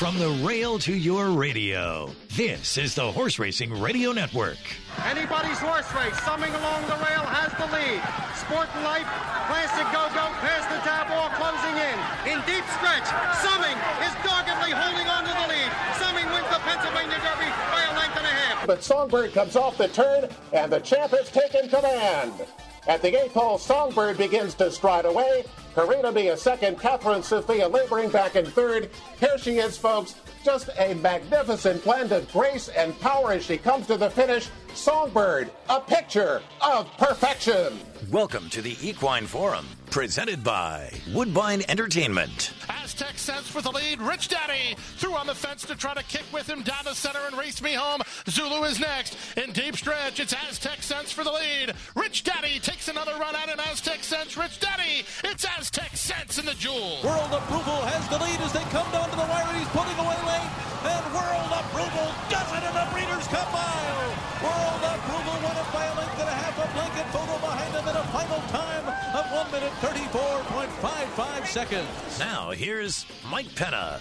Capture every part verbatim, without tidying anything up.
From the rail to your radio, this is the Horse Racing Radio Network. Anybody's horse race. Summing along the rail has the lead. Sport and Life, Classic Go-Go, past the tap ball, closing in. In deep stretch, Summing is doggedly holding on to the lead. Summing wins the Pennsylvania Derby by a length and a half. But Songbird comes off the turn, and the champ has taken command. At the eighth hole, Songbird begins to stride away. Karina Mia second, Catherine Sophia laboring back in third. Here she is, folks. Just a magnificent blend of grace and power as she comes to the finish. Songbird, a picture of perfection. Welcome to the Equine Forum, presented by Woodbine Entertainment. Aztec Sense for the lead. Rich Daddy threw on the fence to try to kick with him down the center and race me home. Zulu is next. In deep stretch, it's Aztec Sense for the lead. Rich Daddy takes another run at an Aztec Sense. Rich Daddy, it's Aztec Sense in the jewel. World Approval has the lead as they come down to the wire. He's pulling away late. And World Approval does it in the Breeders' Cup Mile. World Approval won it by a length and a half. A blanket photo behind him in a final time of one minute thirty-four point five five seconds. Now, here's Mike Penna.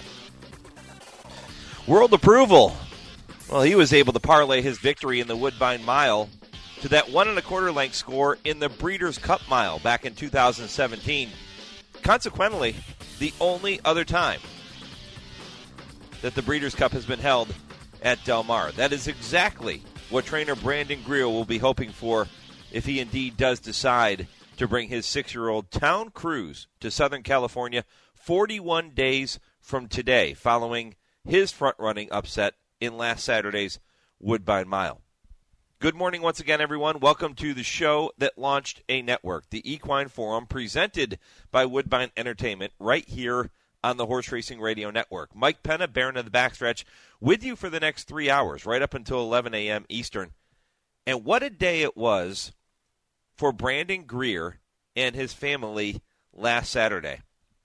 World Approval. Well, he was able to parlay his victory in the Woodbine Mile to that one and a quarter length score in the Breeders' Cup Mile back in two thousand seventeen. Consequently, the only other time that the Breeders' Cup has been held at Del Mar. That is exactly what trainer Brandon Greer will be hoping for if he indeed does decide to bring his six-year-old Town Cruise to Southern California forty-one days from today, following his front-running upset in last Saturday's Woodbine Mile. Good morning once again, everyone. Welcome to the show that launched a network, the Equine Forum, presented by Woodbine Entertainment, right here on the Horse Racing Radio Network. Mike Penna, Baron of the Backstretch, with you for the next three hours, right up until eleven a.m. Eastern. And what a day it was for Brandon Greer and his family last Saturday.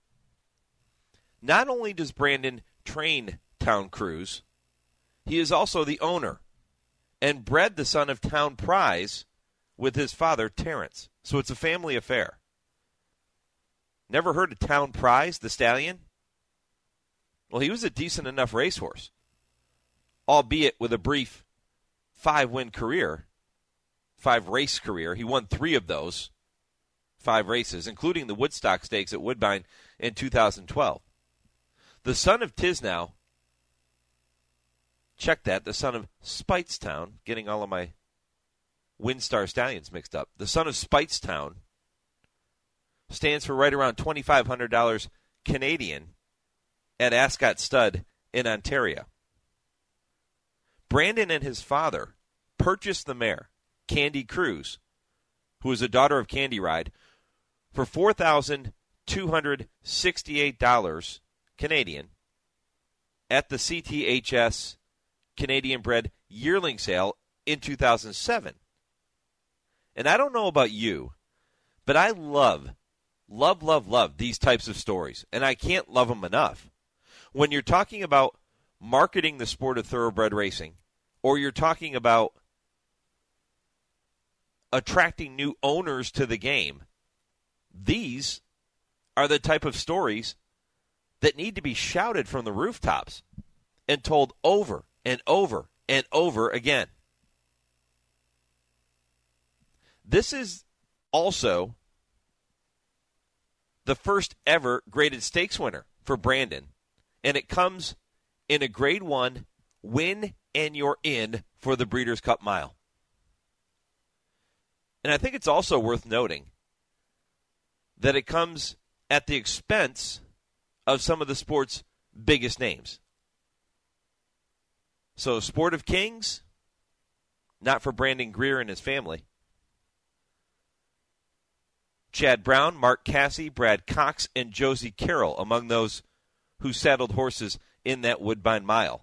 Not only does Brandon train Town Cruise, he is also the owner and bred the son of Town Prize with his father, Terrence. So it's a family affair. Never heard of Town Prize, the stallion? Well, he was a decent enough racehorse, albeit with a brief five-win career, five-race career. He won three of those five races, including the Woodstock Stakes at Woodbine in two thousand twelve. The son of Tisnow, check that, the son of Speightstown, getting all of my WinStar Stallions mixed up. The son of Speightstown stands for right around twenty-five hundred dollars Canadian at Ascot Stud in Ontario. Brandon and his father purchased the mare, Candy Cruise, who is a daughter of Candy Ride, for four thousand two hundred sixty-eight dollars Canadian at the C T H S Canadian Bred Yearling Sale in two thousand seven. And I don't know about you, but I love, love, love, love these types of stories, and I can't love them enough. When you're talking about marketing the sport of thoroughbred racing, or you're talking about attracting new owners to the game, these are the type of stories that need to be shouted from the rooftops and told over and over and over again. This is also the first ever graded stakes winner for Brandon, and it comes in a grade one win and you're in for the Breeders' Cup Mile. And I think it's also worth noting that it comes at the expense of some of the sport's biggest names. So Sport of Kings, not for Brandon Greer and his family. Chad Brown, Mark Casse, Brad Cox, and Josie Carroll among those who saddled horses in that Woodbine Mile.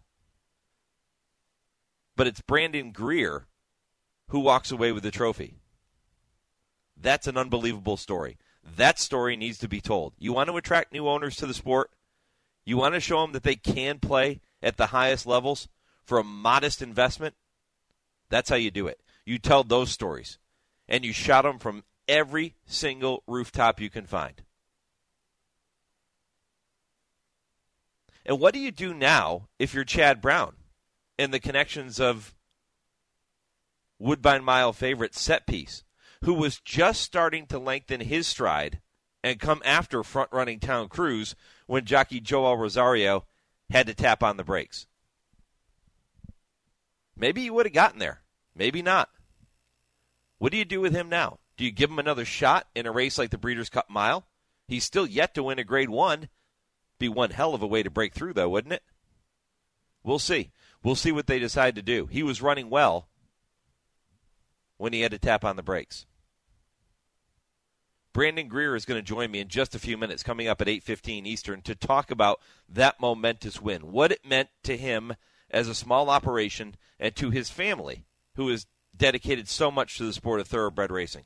But it's Brandon Greer who walks away with the trophy. That's an unbelievable story. That story needs to be told. You want to attract new owners to the sport? You want to show them that they can play at the highest levels for a modest investment? That's how you do it. You tell those stories, and you shout them from every single rooftop you can find. And what do you do now if you're Chad Brown and the connections of Woodbine Mile favorite Set Piece, who was just starting to lengthen his stride and come after front-running Town Cruise when jockey Joel Rosario had to tap on the brakes? Maybe you would have gotten there. Maybe not. What do you do with him now? Do you give him another shot in a race like the Breeders' Cup Mile? He's still yet to win a Grade one. Be one hell of a way to break through, though, wouldn't it? We'll see. We'll see what they decide to do. He was running well when he had to tap on the brakes. Brandon Greer is going to join me in just a few minutes, coming up at eight fifteen Eastern, to talk about that momentous win, what it meant to him as a small operation and to his family, who has dedicated so much to the sport of thoroughbred racing.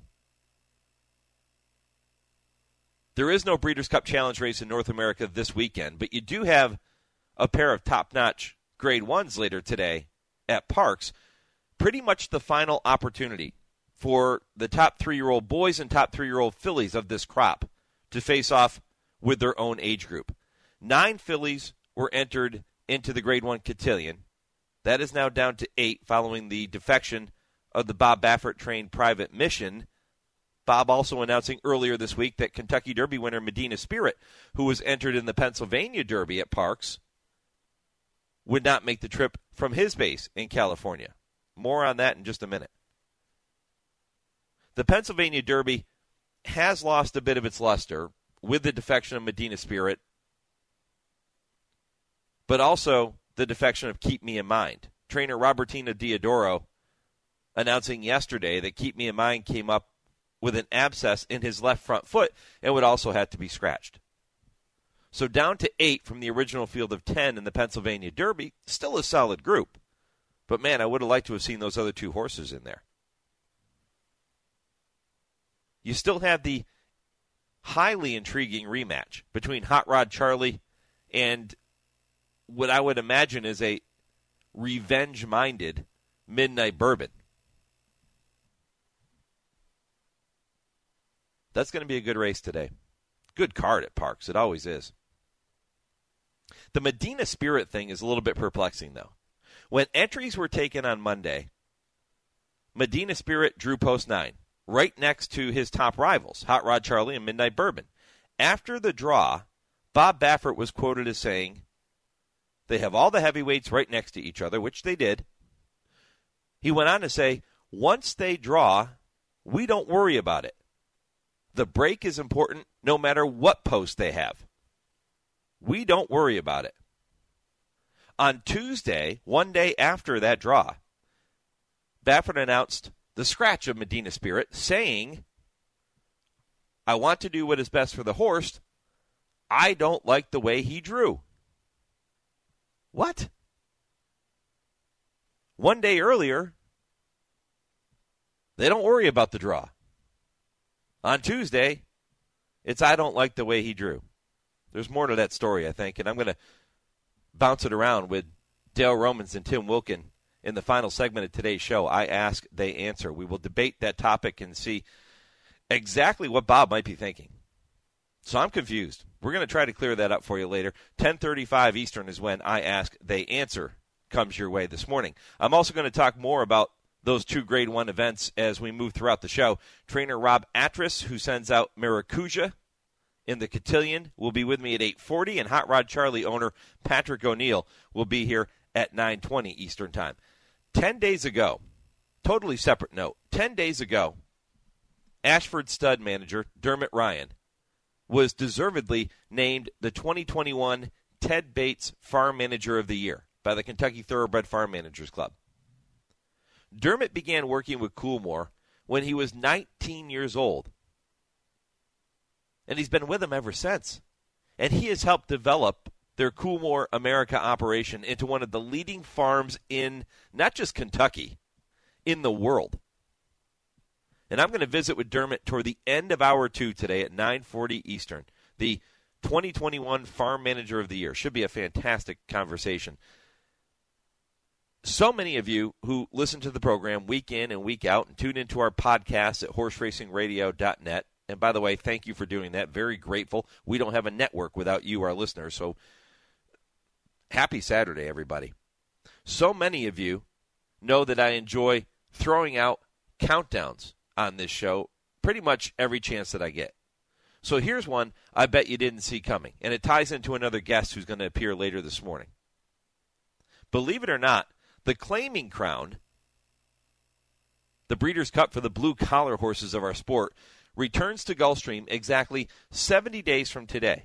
There is no Breeders' Cup Challenge race in North America this weekend, but you do have a pair of top-notch Grade ones later today at Parks. Pretty much the final opportunity for the top three-year-old boys and top three-year-old fillies of this crop to face off with their own age group. Nine fillies were entered into the Grade one Cotillion. That is now down to eight following the defection of the Bob Baffert-trained Private Mission. Bob also announcing earlier this week that Kentucky Derby winner Medina Spirit, who was entered in the Pennsylvania Derby at Parks, would not make the trip from his base in California. More on that in just a minute. The Pennsylvania Derby has lost a bit of its luster with the defection of Medina Spirit, but also the defection of Keep Me in Mind. Trainer Robertino Diodoro announcing yesterday that Keep Me in Mind came up with an abscess in his left front foot and would also have to be scratched. So down to eight from the original field of ten in the Pennsylvania Derby, still a solid group. But man, I would have liked to have seen those other two horses in there. You still have the highly intriguing rematch between Hot Rod Charlie and what I would imagine is a revenge-minded Midnight Bourbon. That's going to be a good race today. Good card at Parks. It always is. The Medina Spirit thing is a little bit perplexing, though. When entries were taken on Monday, Medina Spirit drew post nine, right next to his top rivals, Hot Rod Charlie and Midnight Bourbon. After the draw, Bob Baffert was quoted as saying, they have all the heavyweights right next to each other, which they did. He went on to say, once they draw, we don't worry about it. The break is important no matter what post they have. We don't worry about it. On Tuesday, one day after that draw, Baffert announced the scratch of Medina Spirit, saying, I want to do what is best for the horse. I don't like the way he drew. What? One day earlier, they don't worry about the draw. On Tuesday, it's I don't like the way he drew. There's more to that story, I think, and I'm going to bounce it around with Dale Romans and Tim Wilkin in the final segment of today's show. I ask, they answer. We will debate that topic and see exactly what Bob might be thinking. So I'm confused. We're going to try to clear that up for you later. ten thirty-five Eastern is when I ask, they answer comes your way this morning. I'm also going to talk more about those two Grade one events as we move throughout the show. Trainer Rob Atras, who sends out Maracuja in the Cotillion, will be with me at eight forty, and Hot Rod Charlie owner Patrick O'Neill will be here at nine twenty Eastern Time. Ten days ago, totally separate note, ten days ago, Ashford stud manager Dermot Ryan was deservedly named the twenty twenty-one Ted Bates Farm Manager of the Year by the Kentucky Thoroughbred Farm Managers Club. Dermot began working with Coolmore when he was nineteen years old, and he's been with them ever since. And he has helped develop their Coolmore America operation into one of the leading farms in not just Kentucky, in the world. And I'm going to visit with Dermot toward the end of hour two today at nine forty Eastern. The twenty twenty-one Farm Manager of the Year. Should be a fantastic conversation. So many of you who listen to the program week in and week out and tune into our podcast at horse racing radio dot net. And by the way, thank you for doing that. Very grateful. We don't have a network without you, our listeners. So Happy Saturday, everybody. So many of you know that I enjoy throwing out countdowns on this show pretty much every chance that I get. So here's one I bet you didn't see coming, and it ties into another guest who's going to appear later this morning. Believe it or not, the Claiming Crown, the Breeders' Cup for the blue-collar horses of our sport, returns to Gulfstream exactly seventy days from today.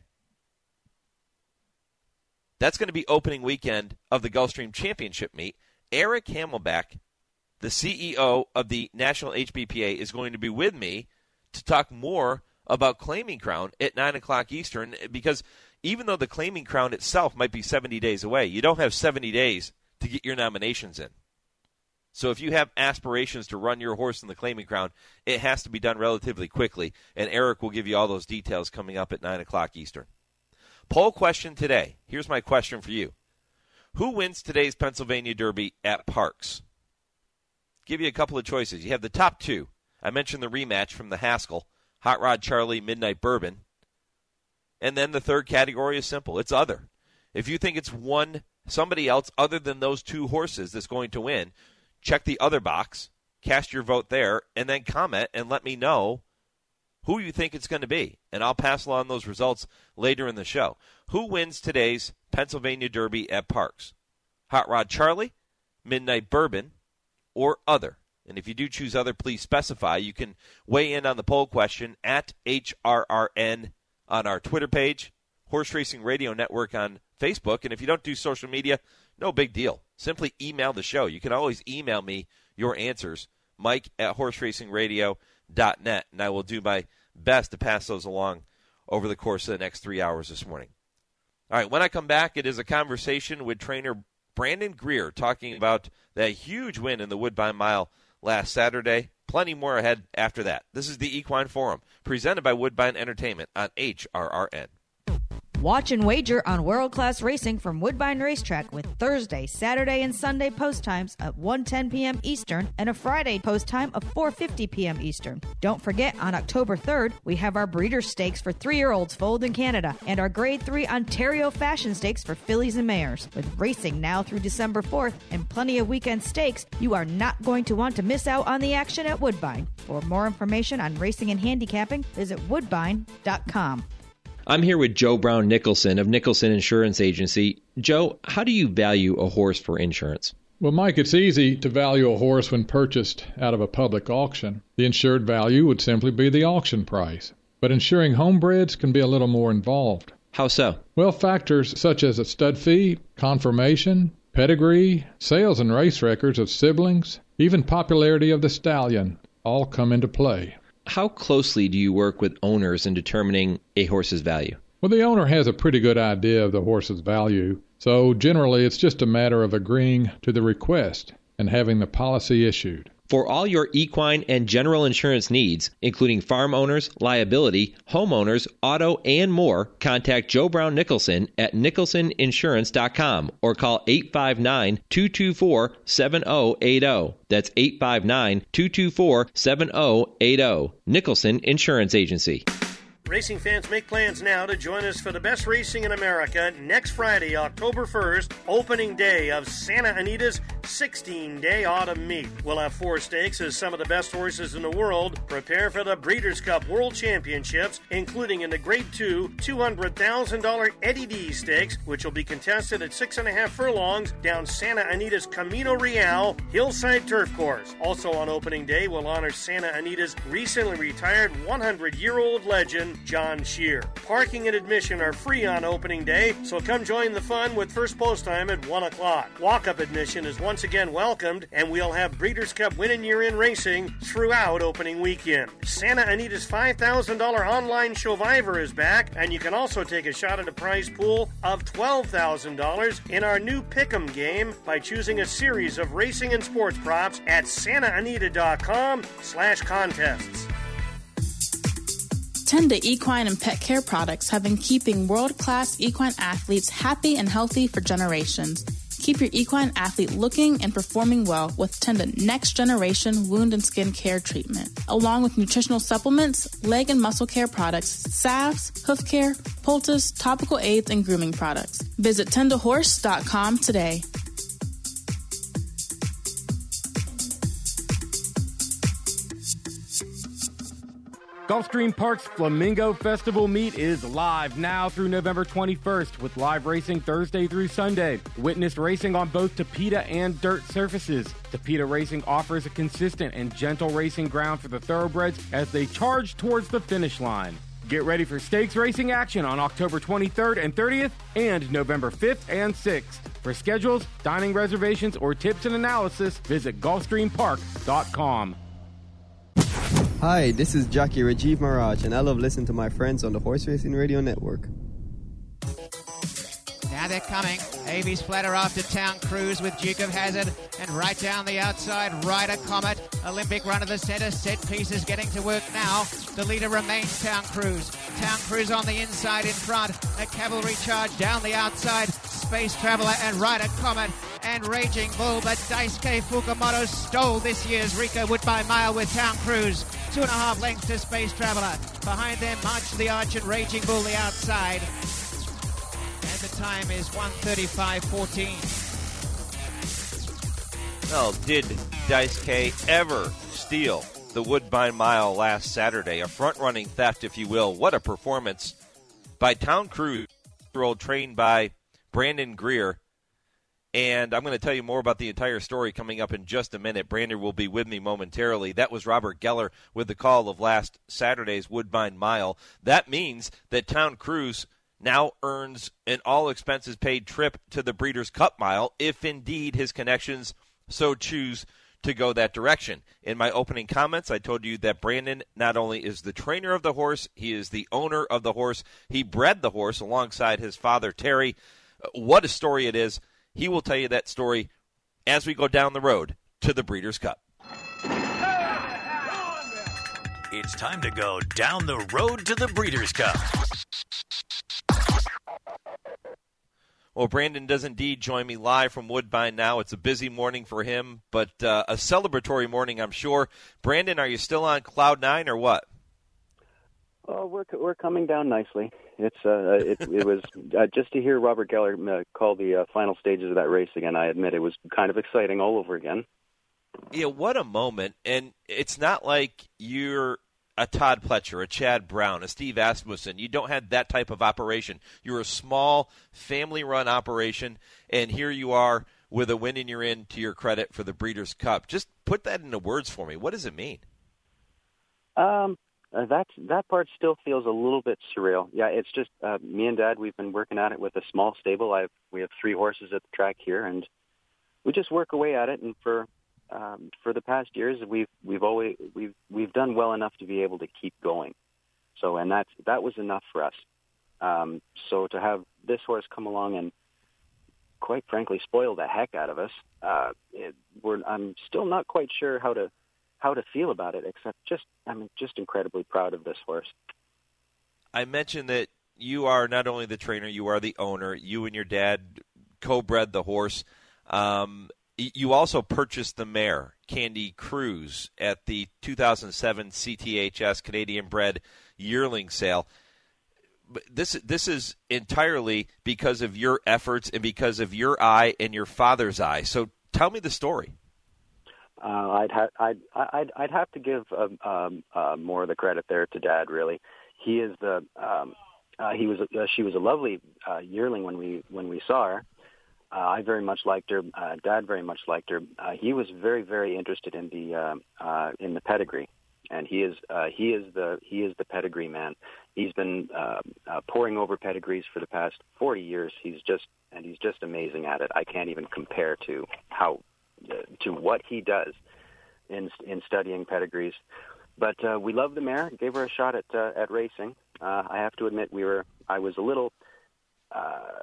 That's going to be opening weekend of the Gulfstream Championship meet. Eric Hamelback, the C E O of the National H B P A, is going to be with me to talk more about Claiming Crown at nine o'clock Eastern, because even though the Claiming Crown itself might be seventy days away, you don't have seventy days to get your nominations in. So if you have aspirations to run your horse in the Claiming Crown, it has to be done relatively quickly, and Eric will give you all those details coming up at nine o'clock Eastern. Poll question today. Here's my question for you. Who wins today's Pennsylvania Derby at Parks? Give you a couple of choices. You have the top two. I mentioned the rematch from the Haskell, Hot Rod Charlie, Midnight Bourbon. And then the third category is simple. It's other. If you think it's one, somebody else other than those two horses that's going to win, check the other box, cast your vote there, and then comment and let me know who you think it's going to be. And I'll pass along those results later in the show. Who wins today's Pennsylvania Derby at Parks? Hot Rod Charlie, Midnight Bourbon, or other? And if you do choose other, please specify. You can weigh in on the poll question at H R R N on our Twitter page, Horse Racing Radio Network on Facebook. And if you don't do social media, no big deal. Simply email the show. You can always email me your answers, Mike at horse racing radio dot net, and I will do my best to pass those along over the course of the next three hours this morning. All right, when I come back, it is a conversation with trainer Brandon Greer talking about that huge win in the Woodbine Mile last Saturday. Plenty more ahead after that. This is the Equine Forum, presented by Woodbine Entertainment on H R R N. Watch and wager on world-class racing from Woodbine Racetrack with Thursday, Saturday, and Sunday post times at one ten p.m. Eastern and a Friday post time of four fifty p.m. Eastern. Don't forget, on October third, we have our Breeders' Stakes for three-year-olds foaled in Canada and our Grade three Ontario Fashion Stakes for fillies and mares. With racing now through December fourth and plenty of weekend stakes, you are not going to want to miss out on the action at Woodbine. For more information on racing and handicapping, visit woodbine dot com. I'm here with Joe Brown Nicholson of Nicholson Insurance Agency. Joe, how do you value a horse for insurance? Well, Mike, it's easy to value a horse when purchased out of a public auction. The insured value would simply be the auction price. But insuring homebreds can be a little more involved. How so? Well, factors such as a stud fee, conformation, pedigree, sales and race records of siblings, even popularity of the stallion, all come into play. How closely do you work with owners in determining a horse's value? Well, the owner has a pretty good idea of the horse's value, so generally it's just a matter of agreeing to the request and having the policy issued. For all your equine and general insurance needs, including farm owners, liability, homeowners, auto, and more, contact Joe Brown Nicholson at nicholson insurance dot com or call eight five nine, two two four, seven zero eight zero. That's eight five nine, two two four, seven zero eight zero. Nicholson Insurance Agency. Racing fans, make plans now to join us for the best racing in America next Friday, October first, opening day of Santa Anita's sixteen-day autumn meet. We'll have four stakes as some of the best horses in the world prepare for the Breeders' Cup World Championships, including in the Grade two, two hundred thousand dollars Eddie D Stakes, which will be contested at six and a half furlongs down Santa Anita's Camino Real Hillside Turf Course. Also on opening day, we'll honor Santa Anita's recently retired hundred-year-old legend, John Shear. Parking and admission are free on opening day, so come join the fun with first post time at one o'clock. Walk-up admission is once again welcomed, and we'll have Breeders' Cup win year in racing throughout opening weekend. Santa Anita's five thousand dollars online Showviver is back, and you can also take a shot at a prize pool of twelve thousand dollars in our new Pick'em game by choosing a series of racing and sports props at santa anita dot com slash contests. Tenda Equine and Pet Care Products have been keeping world-class equine athletes happy and healthy for generations. Keep your equine athlete looking and performing well with Tenda Next Generation Wound and Skin Care Treatment, along with nutritional supplements, leg and muscle care products, salves, hoof care, poultice, topical aids, and grooming products. Visit tenda horse dot com today. Gulfstream Park's Flamingo Festival Meet is live now through November twenty-first with live racing Thursday through Sunday. Witness racing on both Tapeta and dirt surfaces. Tapeta Racing offers a consistent and gentle racing ground for the thoroughbreds as they charge towards the finish line. Get ready for stakes racing action on October twenty-third and thirtieth and November fifth and sixth. For schedules, dining reservations, or tips and analysis, visit gulfstream park dot com. Hi, this is jockey Rajiv Maharaj, and I love listening to my friends on the Horse Racing Radio Network. Now they're coming. Avi Splatter after Town Cruise with Duke of Hazard, and right down the outside, Ryder Comet. Olympic run of the centre. Set pieces getting to work now. The leader remains Town Cruise. Town Cruise on the inside in front. A cavalry charge down the outside. Space Traveller and Ryder Comet and Raging Bull, but Daisuke Fukumoto stole this year's Rico Woodbine Mile with Town Cruise. Two and a half lengths to Space Traveller. Behind them, March the Arch and Raging Bull the outside. And the time is one thirty-five fourteen. Well, did Daisuke ever steal the Woodbine Mile last Saturday? A front-running theft, if you will. What a performance by Town Cruise, trained by Brandon Greer. And I'm going to tell you more about the entire story coming up in just a minute. Brandon will be with me momentarily. That was Robert Geller with the call of last Saturday's Woodbine Mile. That means that Town Cruise now earns an all-expenses-paid trip to the Breeders' Cup Mile, if indeed his connections so choose to go that direction. In my opening comments, I told you that Brandon not only is the trainer of the horse, he is the owner of the horse. He bred the horse alongside his father, Terry. What a story it is. He will tell you that story as we go down the road to the Breeders' Cup. It's time to go down the road to the Breeders' Cup. Well, Brandon does indeed join me live from Woodbine now. It's a busy morning for him, but uh, a celebratory morning, I'm sure. Brandon, are you still on cloud nine or what? Oh, we're we're coming down nicely. It's uh, it, it was uh, just to hear Robert Geller uh, call the uh, final stages of that race again. I admit it was kind of exciting all over again. Yeah, what a moment! And it's not like you're a Todd Pletcher, a Chad Brown, a Steve Asmussen. You don't have that type of operation. You're a small, family-run operation, and here you are with a win in your in to your credit for the Breeders' Cup. Just put that into words for me. What does it mean? Um. Uh, that that part still feels a little bit surreal. Yeah, it's just uh, me and Dad. We've been working at it with a small stable. I've we have three horses at the track here, and we just work away at it. And for um, for the past years, we've we've always we've we've done well enough to be able to keep going. So, and that that was enough for us. Um, so to have this horse come along and, quite frankly, spoil the heck out of us, uh, it, we're I'm still not quite sure how to. how to feel about it, except just, I'm just incredibly proud of this horse. I mentioned that you are not only the trainer, you are the owner. You and your dad co-bred the horse. Um, you also purchased the mare, Candy Cruise, at the two thousand seven C T H S Canadian Bred Yearling Sale. This, this is entirely because of your efforts and because of your eye and your father's eye. So tell me the story. Uh, I'd, ha- I'd, I'd, I'd have to give uh, um, uh, more of the credit there to Dad. Really, he is the um, uh, he was uh, she was a lovely uh, yearling when we when we saw her. Uh, I very much liked her. Uh, Dad very much liked her. Uh, he was very very interested in the uh, uh, in the pedigree, and he is uh, he is the he is the pedigree man. He's been uh, uh, poring over pedigrees for the past forty years. He's just and he's just amazing at it. I can't even compare to how. to what he does in in studying pedigrees. But uh, we loved the mare, gave her a shot at uh, at racing. Uh, I have to admit, we were I was a little uh,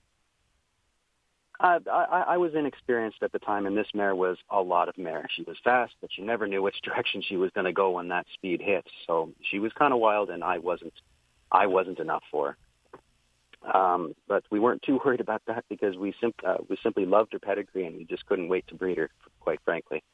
I, I, I was inexperienced at the time, and this mare was a lot of mare. She was fast, but you never knew which direction she was going to go when that speed hit. So she was kind of wild, and I wasn't I wasn't enough for her. Um, but we weren't too worried about that because we, sim- uh, we simply loved her pedigree, and we just couldn't wait to breed her, quite frankly.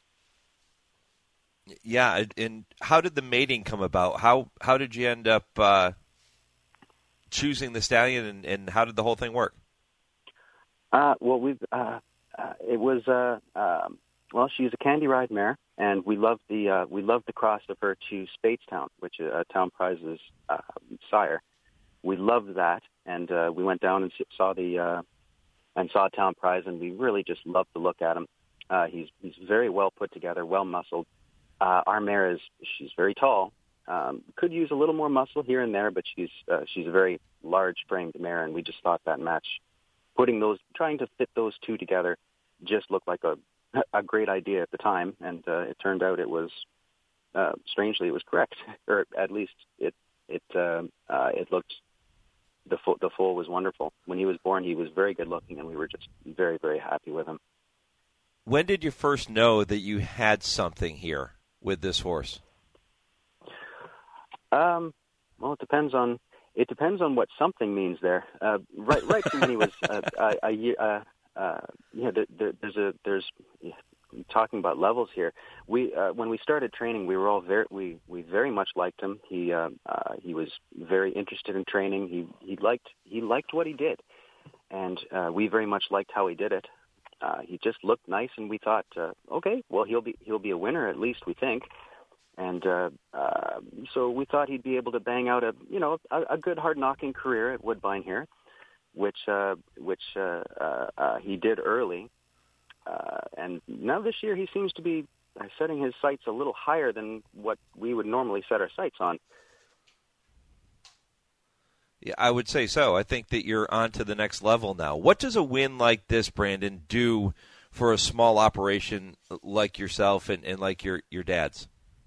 Yeah, and how did the mating come about? How how did you end up uh, choosing the stallion, and, and how did the whole thing work? Uh, well, we've uh, uh, it was uh, um, well, she's a Candy Ride mare, and we loved the uh, we loved the cross of her to Spadestown, which is uh, Town Prize's uh, sire. We loved that, and uh, we went down and saw the uh, and saw Town Prize, and we really just loved to look at him. Uh, he's he's very well put together, well muscled. Uh, our mare is she's very tall. Um, could use a little more muscle here and there, but she's uh, she's a very large framed mare, and we just thought that match, putting those, trying to fit those two together, just looked like a a great idea at the time, and uh, it turned out it was uh, strangely it was correct, or at least it it uh, uh, it looked the foal, the foal was wonderful. When he was born, he was very good looking, and we were just very very happy with him. When did you first know that you had something here with this horse? Um, well, it depends on it depends on what something means there. Uh, right, right from when he was uh, a, a year. Uh, uh, yeah, there, there, there's a there's yeah, talking about levels here. We uh, when we started training, we were all very we, we very much liked him. He uh, uh, he was very interested in training. He he liked he liked what he did, and uh, we very much liked how he did it. Uh, he just looked nice, and we thought, uh, okay, well he'll be he'll be a winner at least, we think. And uh, uh, so we thought he'd be able to bang out a, you know, a, a good hard-knocking career at Woodbine here, which uh, which uh, uh, uh, he did early. Uh, and now this year he seems to be setting his sights a little higher than what we would normally set our sights on. Yeah, I would say so. I think that you're on to the next level now. What does a win like this, Brandon, do for a small operation like yourself and, and like your, your dad's?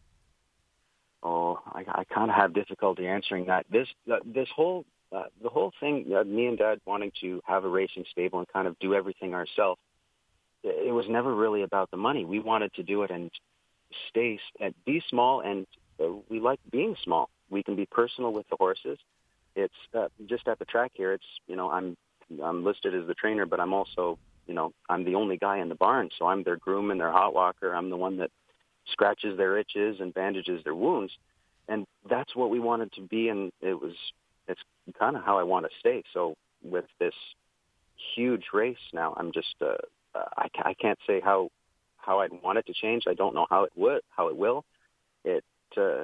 Oh, I, I kind of have difficulty answering that. This uh, this whole uh, the whole thing, uh, me and Dad wanting to have a racing stable and kind of do everything ourselves. It was never really about the money. We wanted to do it and stay and be small, and uh, we like being small. We can be personal with the horses. It's uh, just at the track here. It's you know I'm I'm listed as the trainer, but I'm also you know I'm the only guy in the barn, so I'm their groom and their hot walker. I'm the one that scratches their itches and bandages their wounds, and that's what we wanted to be, and it was it's kind of how I want to stay. So with this huge race now, I'm just uh, uh, I, I can't say how how I'd want it to change. I don't know how it would how it will. It uh,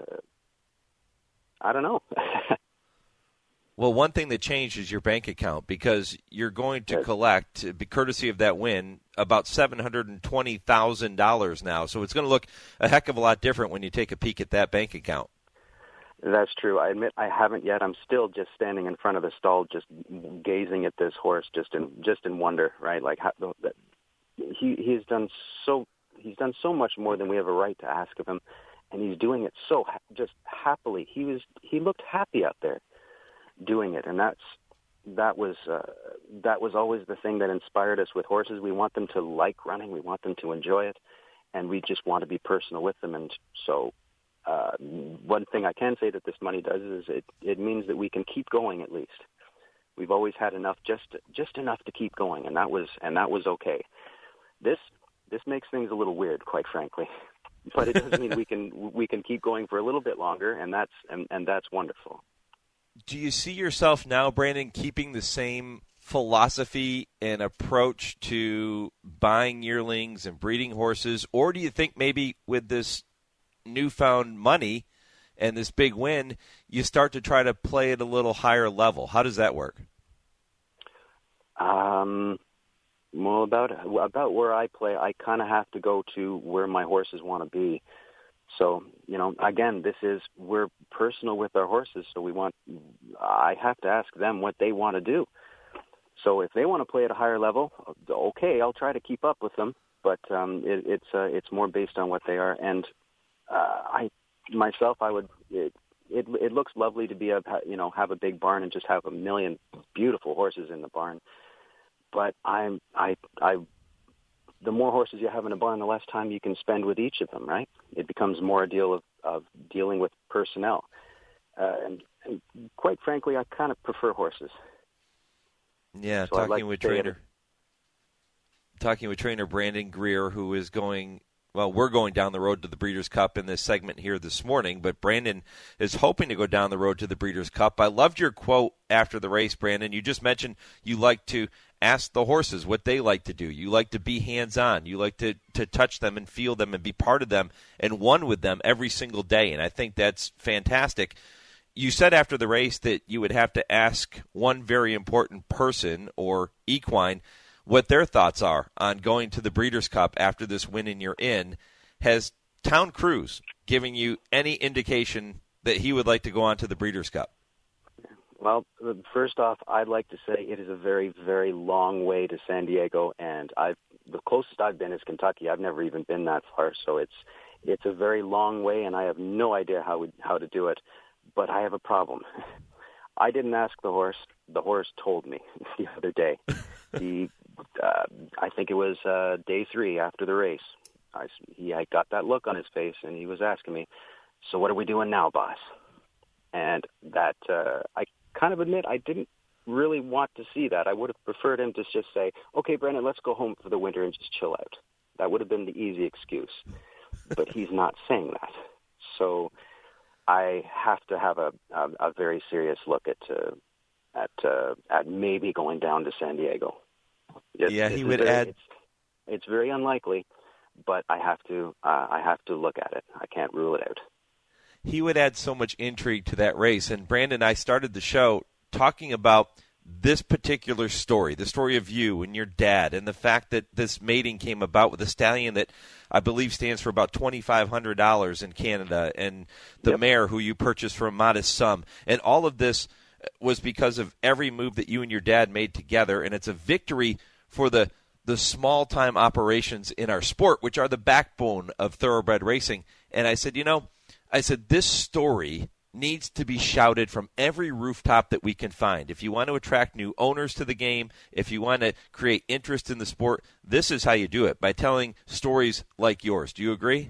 I don't know. Well, one thing that changed is your bank account, because you're going to collect, courtesy of that win, about seven hundred twenty thousand dollars now. So it's going to look a heck of a lot different when you take a peek at that bank account. That's true. I admit I haven't yet. I'm still just standing in front of the stall, just gazing at this horse, just in just in wonder, right? Like how, he he's done so he's done so much more than we have a right to ask of him, and he's doing it so ha- just happily. He was he looked happy out there doing it, and that's that was uh, that was always the thing that inspired us with horses. We want them to like running, we want them to enjoy it, and we just want to be personal with them. And so, uh, one thing I can say that this money does is it it means that we can keep going. At least we've always had enough, just just enough to keep going, and that was and that was okay. This this makes things a little weird, quite frankly, but it does mean we can we can keep going for a little bit longer, and that's and, and that's wonderful. Do you see yourself now, Brandon, keeping the same philosophy and approach to buying yearlings and breeding horses, or do you think maybe with this newfound money and this big win, you start to try to play at a little higher level? How does that work? Um, well, about about where I play, I kind of have to go to where my horses want to be. So, you know, again, this is, we're personal with our horses, so we want, I have to ask them what they want to do. So if they want to play at a higher level, okay, I'll try to keep up with them, but um, it, it's uh, it's more based on what they are. And uh, I, myself, I would, it, it it looks lovely to be a, you know, have a big barn and just have a million beautiful horses in the barn. But I'm, I, I, the more horses you have in a barn, the less time you can spend with each of them, right? It becomes more a deal of, of dealing with personnel. Uh, and, and quite frankly, I kind of prefer horses. Yeah, so talking like with to trainer, talking with trainer Brandon Greer, who is going. Well, we're going down the road to the Breeders' Cup in this segment here this morning, but Brandon is hoping to go down the road to the Breeders' Cup. I loved your quote after the race, Brandon. You just mentioned you like to ask the horses what they like to do. You like to be hands-on. You like to, to touch them and feel them and be part of them and one with them every single day, and I think that's fantastic. You said after the race that you would have to ask one very important person or equine what their thoughts are on going to the Breeders' Cup after this win and you're in. Has Town Cruise giving you any indication that he would like to go on to the Breeders' Cup? Well, first off, I'd like to say it is a very, very long way to San Diego, and I've the closest I've been is Kentucky. I've never even been that far, so it's it's a very long way, and I have no idea how we, how to do it. But I have a problem. I didn't ask the horse. The horse told me the other day. He, uh, I think it was uh, day three after the race. I, he, I got that look on his face, and he was asking me, "So what are we doing now, boss?" And that uh, I kind of admit I didn't really want to see that. I would have preferred him to just say, "Okay, Brandon, let's go home for the winter and just chill out." That would have been the easy excuse. But he's not saying that. So I have to have a, a, a very serious look at uh, at uh, at maybe going down to San Diego. It's, yeah, he it's would very, add. It's, it's very unlikely, but I have to uh, I have to look at it. I can't rule it out. He would add so much intrigue to that race. And Brandon and I started the show talking about this particular story, the story of you and your dad, and the fact that this mating came about with a stallion that I believe stands for about twenty-five hundred dollars in Canada, and the Yep. mare who you purchased for a modest sum. And all of this was because of every move that you and your dad made together, and it's a victory for the the small-time operations in our sport, which are the backbone of thoroughbred racing. And I said, you know, I said, this story needs to be shouted from every rooftop that we can find. If you want to attract new owners to the game, if you want to create interest in the sport, this is how you do it, by telling stories like yours. Do you agree?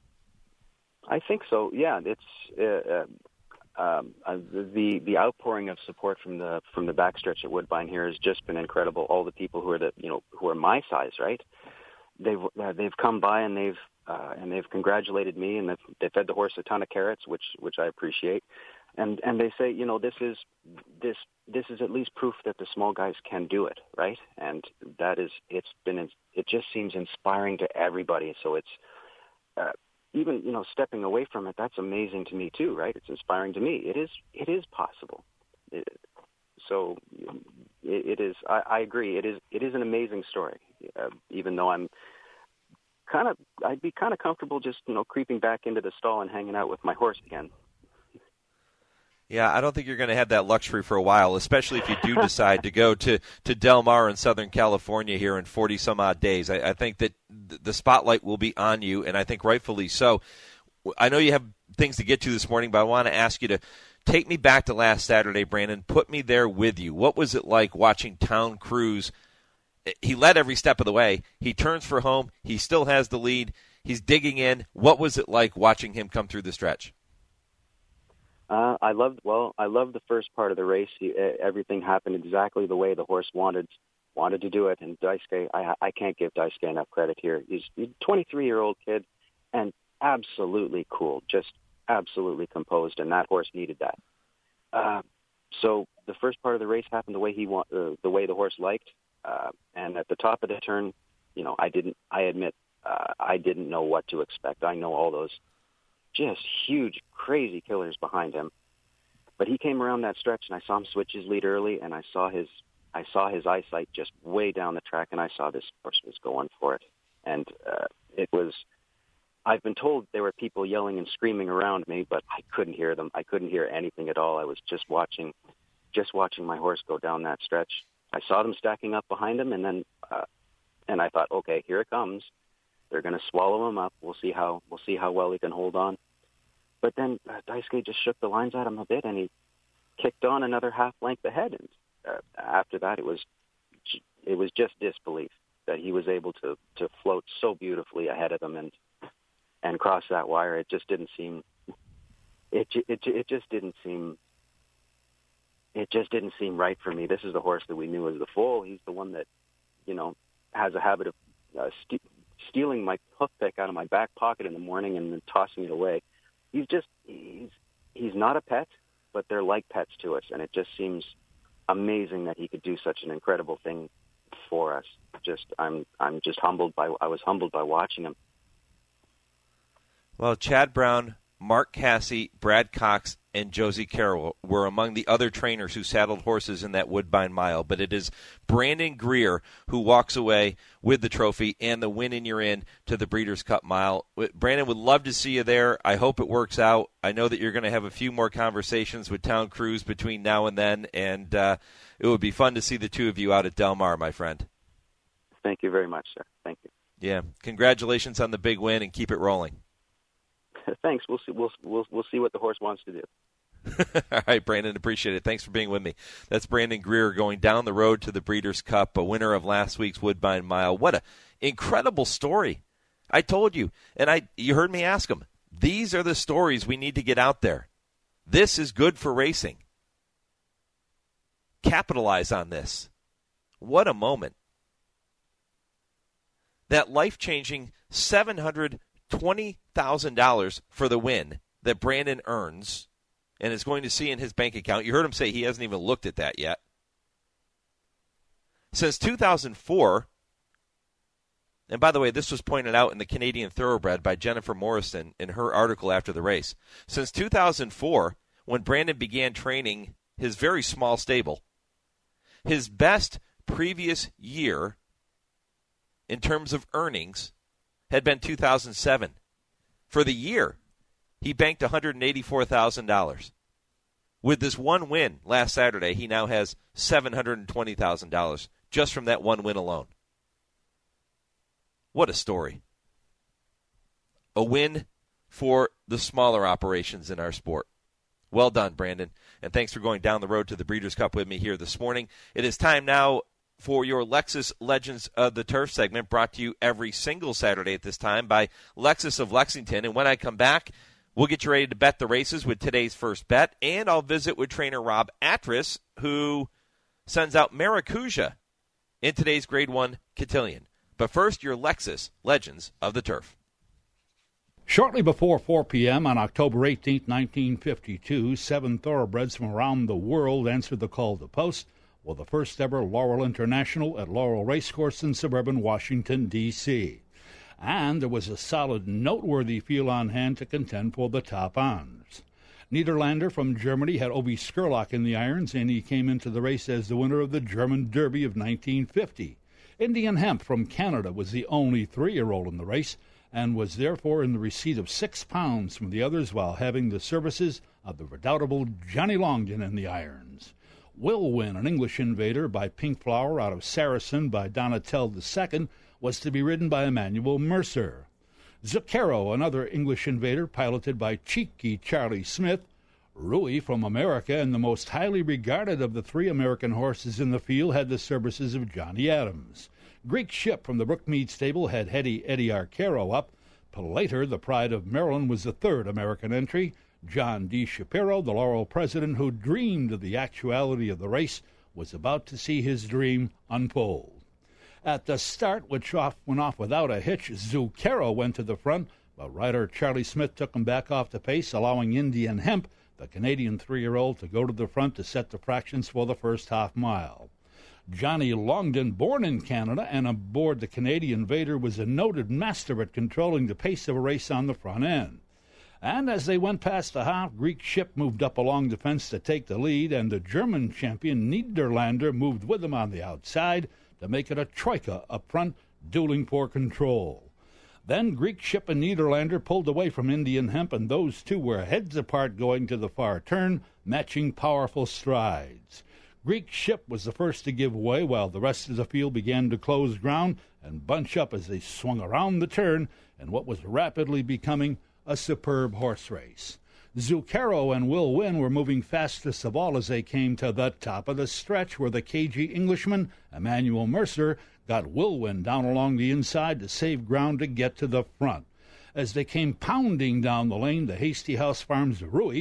I think so. Yeah, it's uh, um, uh, the the outpouring of support from the from the backstretch at Woodbine here has just been incredible. All the people who are the you know who are my size, right? They've uh, they've come by and they've uh, and they've congratulated me, and they've, they fed the horse a ton of carrots, which which I appreciate. And and they say, you know, this is this this is at least proof that the small guys can do it, right? And that is, it's been it just seems inspiring to everybody. So it's uh, even you know stepping away from it, that's amazing to me too, right? It's inspiring to me. It is it is possible. It, so it, it is. I, I agree. It is it is an amazing story. Uh, even though I'm kind of, I'd be kind of comfortable just you know creeping back into the stall and hanging out with my horse again. Yeah, I don't think you're going to have that luxury for a while, especially if you do decide to go to, to Del Mar in Southern California here in forty-some-odd days. I, I think that the spotlight will be on you, and I think rightfully so. I know you have things to get to this morning, but I want to ask you to take me back to last Saturday, Brandon. Put me there with you. What was it like watching Town Cruise? He led every step of the way. He turns for home. He still has the lead. He's digging in. What was it like watching him come through the stretch? Uh, I loved well. I loved the first part of the race. He, everything happened exactly the way the horse wanted wanted to do it. And Daisuke, I I can't give Daisuke enough credit here. He's, he's a twenty-three-year-old kid, and absolutely cool, just absolutely composed. And that horse needed that. Uh, so the first part of the race happened the way he want, uh, the way the horse liked. Uh, and at the top of the turn, you know, I didn't. I admit, uh, I didn't know what to expect. I know all those just huge, crazy killers behind him. But he came around that stretch, and I saw him switch his lead early, and I saw his I saw his eyesight just way down the track, and I saw this horse was going for it. And uh, it was, I've been told there were people yelling and screaming around me, but I couldn't hear them. I couldn't hear anything at all. I was just watching, just watching my horse go down that stretch. I saw them stacking up behind him, and then, uh, and I thought, okay, here it comes. They're going to swallow him up. We'll see how we'll see how well he can hold on. But then uh, Daisuke just shook the lines at him a bit, and he kicked on another half length ahead. And uh, after that, it was it was just disbelief that he was able to, to float so beautifully ahead of him and and cross that wire. It just didn't seem it it it just didn't seem it just didn't seem right for me. This is the horse that we knew as the foal. He's the one that, you know, has a habit of uh, st- stealing my hoof pick out of my back pocket in the morning and then tossing it away. He's just, he's, he's not a pet, but they're like pets to us. And it just seems amazing that he could do such an incredible thing for us. Just, I'm, I'm just humbled by, I was humbled by watching him. Well, Chad Brown, Mark Casse, Brad Cox, and Josie Carroll were among the other trainers who saddled horses in that Woodbine Mile. But it is Brandon Greer who walks away with the trophy and the win in your in to the Breeders' Cup Mile. Brandon, would love to see you there. I hope it works out. I know that you're going to have a few more conversations with Town Cruise between now and then, and uh, it would be fun to see the two of you out at Del Mar, my friend. Thank you very much, sir. Thank you. Yeah, congratulations on the big win, and keep it rolling. Thanks. We'll see. We'll we'll we'll see what the horse wants to do. All right, Brandon, appreciate it. Thanks for being with me. That's Brandon Greer going down the road to the Breeders' Cup, a winner of last week's Woodbine Mile. What an incredible story! I told you, and I you heard me ask him. These are the stories we need to get out there. This is good for racing. Capitalize on this. What a moment! That life-changing seven hundred twenty thousand dollars for the win that Brandon earns and is going to see in his bank account. You heard him say he hasn't even looked at that yet. Since two thousand four, and by the way, this was pointed out in the Canadian Thoroughbred by Jennifer Morrison in her article after the race. Since two thousand four, when Brandon began training his very small stable, his best previous year in terms of earnings had been two thousand seven. For the year, he banked one hundred eighty-four thousand dollars. With this one win last Saturday, he now has seven hundred twenty thousand dollars just from that one win alone. What a story. A win for the smaller operations in our sport. Well done, Brandon. And thanks for going down the road to the Breeders' Cup with me here this morning. It is time now for your Lexus Legends of the Turf segment, brought to you every single Saturday at this time by Lexus of Lexington. And when I come back, we'll get you ready to bet the races with today's first bet, and I'll visit with trainer Rob Atras, who sends out Maracuja in today's Grade one Cotillion. But first, your Lexus Legends of the Turf. Shortly before four p.m. on October eighteenth, nineteen fifty-two, seven thoroughbreds from around the world answered the call to post for the first-ever Laurel International at Laurel Racecourse in suburban Washington, D C And there was a solid, noteworthy field on hand to contend for the top honors. Niederlander from Germany had Obi Skurlock in the irons, and he came into the race as the winner of the German Derby of nineteen fifty. Indian Hemp from Canada was the only three-year-old in the race and was therefore in the receipt of six pounds from the others while having the services of the redoubtable Johnny Longden in the irons. Will Win, an English Invader by Pink Flower out of Saracen by Donatel the Second, was to be ridden by Emmanuel Mercer. Zucchero, another English Invader piloted by Cheeky Charlie Smith. Rui from America, and the most highly regarded of the three American horses in the field, had the services of Johnny Adams. Greek Ship from the Brookmead stable had Hetty Eddie Arcaro up. Palater, the Pride of Maryland, was the third American entry. John D. Shapiro, the Laurel president who dreamed of the actuality of the race, was about to see his dream unfold. At the start, which off went off without a hitch, Zucchero went to the front, but rider Charlie Smith took him back off the pace, allowing Indian Hemp, the Canadian three-year-old, to go to the front to set the fractions for the first half mile. Johnny Longden, born in Canada and aboard the Canadian Invader, was a noted master at controlling the pace of a race on the front end. And as they went past the half, Greek Ship moved up along the fence to take the lead, and the German champion Niederlander moved with him on the outside to make it a troika up front, dueling for control. Then Greek Ship and Niederlander pulled away from Indian Hemp, and those two were heads apart going to the far turn, matching powerful strides. Greek Ship was the first to give way, while the rest of the field began to close ground and bunch up as they swung around the turn in what was rapidly becoming a superb horse race. Zucchero and Will Win were moving fastest of all as they came to the top of the stretch, where the cagey Englishman, Emmanuel Mercer, got Will Win down along the inside to save ground to get to the front. As they came pounding down the lane, the Hasty House Farms Rui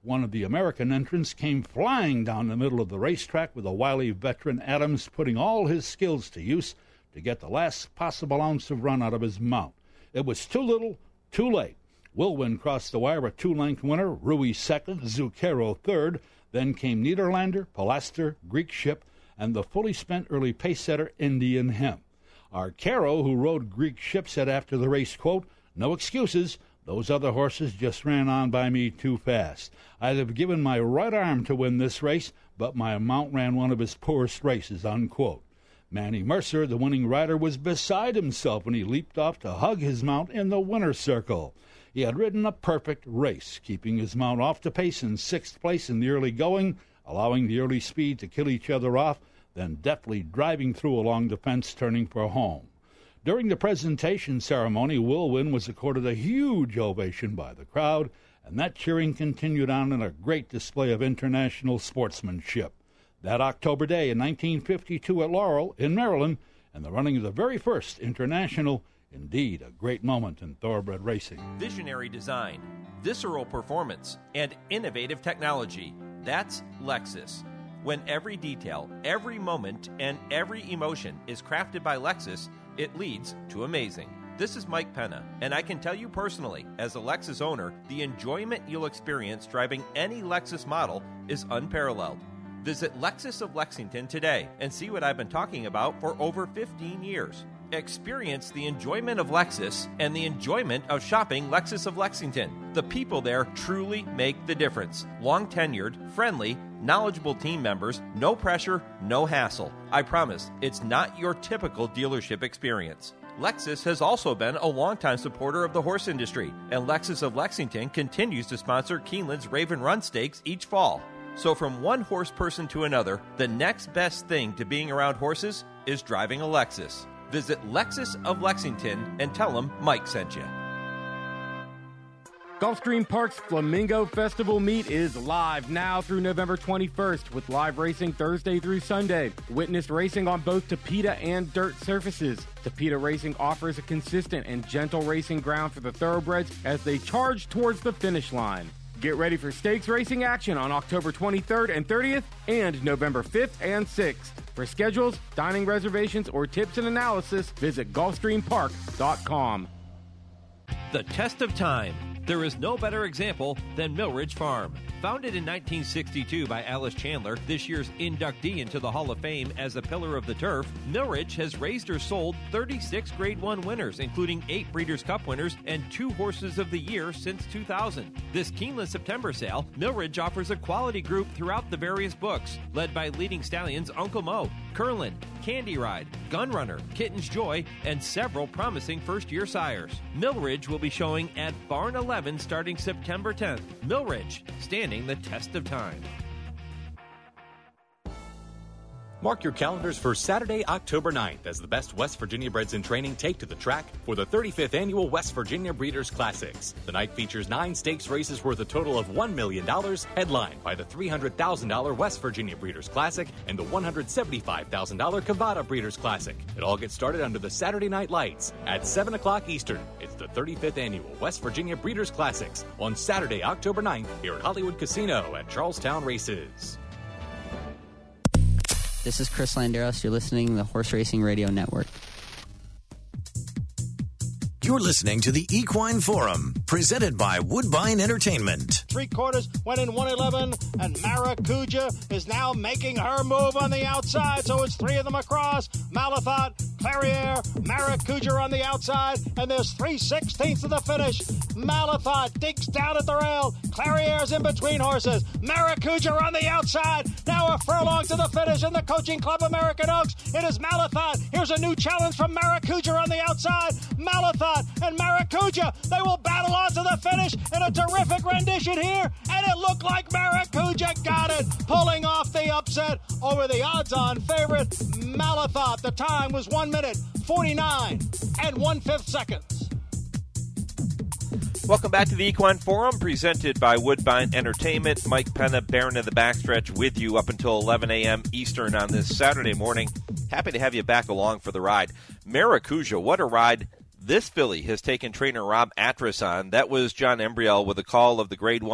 one of the American entrants came flying down the middle of the racetrack with a wily veteran Adams putting all his skills to use to get the last possible ounce of run out of his mount. It was too little, too late. Wilwin crossed the wire a two-length winner, Rui second, Zucchero third. Then came Niederlander, Pilaster, Greek Ship, and the fully spent early pace setter Indian Hemp. Arcaro, who rode Greek Ship, said after the race, quote, "No excuses. Those other horses just ran on by me too fast. I'd have given my right arm to win this race, but my mount ran one of his poorest races," unquote. Manny Mercer, the winning rider, was beside himself when he leaped off to hug his mount in the winner's circle. He had ridden a perfect race, keeping his mount off the pace in sixth place in the early going, allowing the early speed to kill each other off, then deftly driving through along the fence, turning for home. During the presentation ceremony, Wilwin was accorded a huge ovation by the crowd, and that cheering continued on in a great display of international sportsmanship. That October day in nineteen fifty-two at Laurel, in Maryland, and the running of the very first international, indeed a great moment in thoroughbred racing. Visionary design, visceral performance, and innovative technology. That's Lexus. When every detail, every moment, and every emotion is crafted by Lexus, it leads to amazing. This is Mike Penna, and I can tell you personally, as a Lexus owner, the enjoyment you'll experience driving any Lexus model is unparalleled. Visit Lexus of Lexington today and see what I've been talking about for over fifteen years. Experience the enjoyment of Lexus and the enjoyment of shopping Lexus of Lexington. The people there truly make the difference. Long-tenured, friendly, knowledgeable team members, no pressure, no hassle. I promise, it's not your typical dealership experience. Lexus has also been a longtime supporter of the horse industry, and Lexus of Lexington continues to sponsor Keeneland's Raven Run Stakes each fall. So from one horse person to another, the next best thing to being around horses is driving a Lexus. Visit Lexus of Lexington and tell them Mike sent you. Gulfstream Park's Flamingo Festival Meet is live now through November twenty-first with live racing Thursday through Sunday. Witness racing on both Tapeta and dirt surfaces. Tapeta Racing offers a consistent and gentle racing ground for the thoroughbreds as they charge towards the finish line. Get ready for stakes racing action on October twenty-third and thirtieth and November fifth and sixth. For schedules, dining reservations, or tips and analysis, visit Gulfstream Park dot com. The test of time. There is no better example than Millridge Farm. Founded in nineteen sixty-two by Alice Chandler, this year's inductee into the Hall of Fame as a pillar of the turf, Millridge has raised or sold thirty-six Grade one winners, including eight Breeders' Cup winners and two Horses of the Year since two thousand. This Keeneland September sale, Millridge offers a quality group throughout the various books, led by leading stallions Uncle Mo, Curlin, Candy Ride, Gunrunner, Kitten's Joy, and several promising first-year sires. Millridge will be showing at Barn eleven starting September tenth. Millridge, standing the test of time. Mark your calendars for Saturday, October ninth, as the best West Virginia breds in training take to the track for the thirty-fifth Annual West Virginia Breeders' Classics. The night features nine stakes races worth a total of one million dollars, headlined by the three hundred thousand dollars West Virginia Breeders' Classic and the one hundred seventy-five thousand dollars Cavada Breeders' Classic. It all gets started under the Saturday Night Lights at seven o'clock Eastern. It's the thirty-fifth Annual West Virginia Breeders' Classics on Saturday, October ninth, here at Hollywood Casino at Charlestown Races. This is Chris Landeros. You're listening to the Horse Racing Radio Network. You're listening to the Equine Forum, presented by Woodbine Entertainment. Three quarters went in one eleven, and Maracuja is now making her move on the outside, so it's three of them across. Malathot, Clariere, Maracuja on the outside, and there's three sixteenths of the finish. Malathot digs down at the rail. Clariere's in between horses. Maracuja on the outside. Now a furlong to the finish in the Coaching Club American Oaks. It is Malathot. Here's a new challenge from Maracuja on the outside. Malathot and Maracuja, they will battle on to the finish in a terrific rendition here, and it looked like Maracuja got it, pulling off the upset over the odds-on favorite, Malathot. The time was one minute, forty-nine and one-fifth seconds. Welcome back to the Equine Forum, presented by Woodbine Entertainment. Mike Penna, Baron of the Backstretch, with you up until eleven a.m. Eastern on this Saturday morning. Happy to have you back along for the ride. Maracuja, what a ride this filly has taken trainer Rob Atras on. That was John Embriel with a call of the Grade one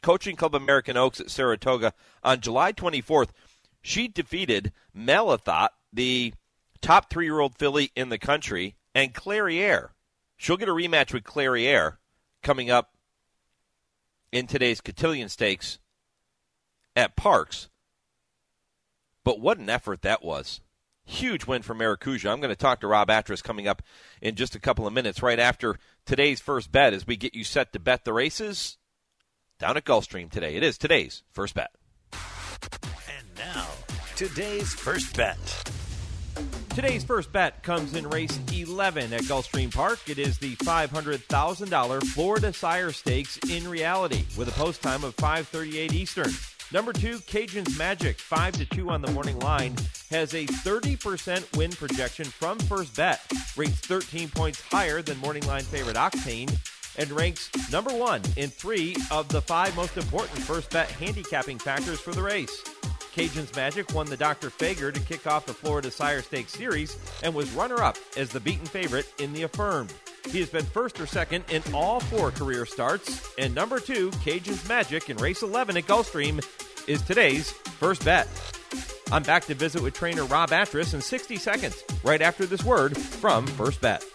Coaching Club American Oaks at Saratoga on July twenty-fourth. She defeated Malathot, the top three-year-old filly in the country, and Clairiere. She'll get a rematch with Clairiere coming up in today's Cotillion Stakes at Parks. But what an effort that was. Huge win for Maracuja. I'm going to talk to Rob Atras coming up in just a couple of minutes right after today's first bet as we get you set to bet the races down at Gulfstream today. It is today's first bet. And now, today's first bet. Today's first bet comes in race eleven at Gulfstream Park. It is the five hundred thousand dollars Florida Sire Stakes in reality with a post time of five thirty-eight Eastern. Number two, Cajun's Magic, five to two on the morning line, has a thirty percent win projection from first bet, rates thirteen points higher than morning line favorite Octane, and ranks number one in three of the five most important first bet handicapping factors for the race. Cajun's Magic won the Doctor Fager to kick off the Florida Sire Stakes Series and was runner-up as the beaten favorite in the Affirmed. He has been first or second in all four career starts, and number two, Cajun's Magic in race eleven at Gulfstream is today's first bet. I'm back to visit with trainer Rob Atras in sixty seconds, right after this word from First Bet.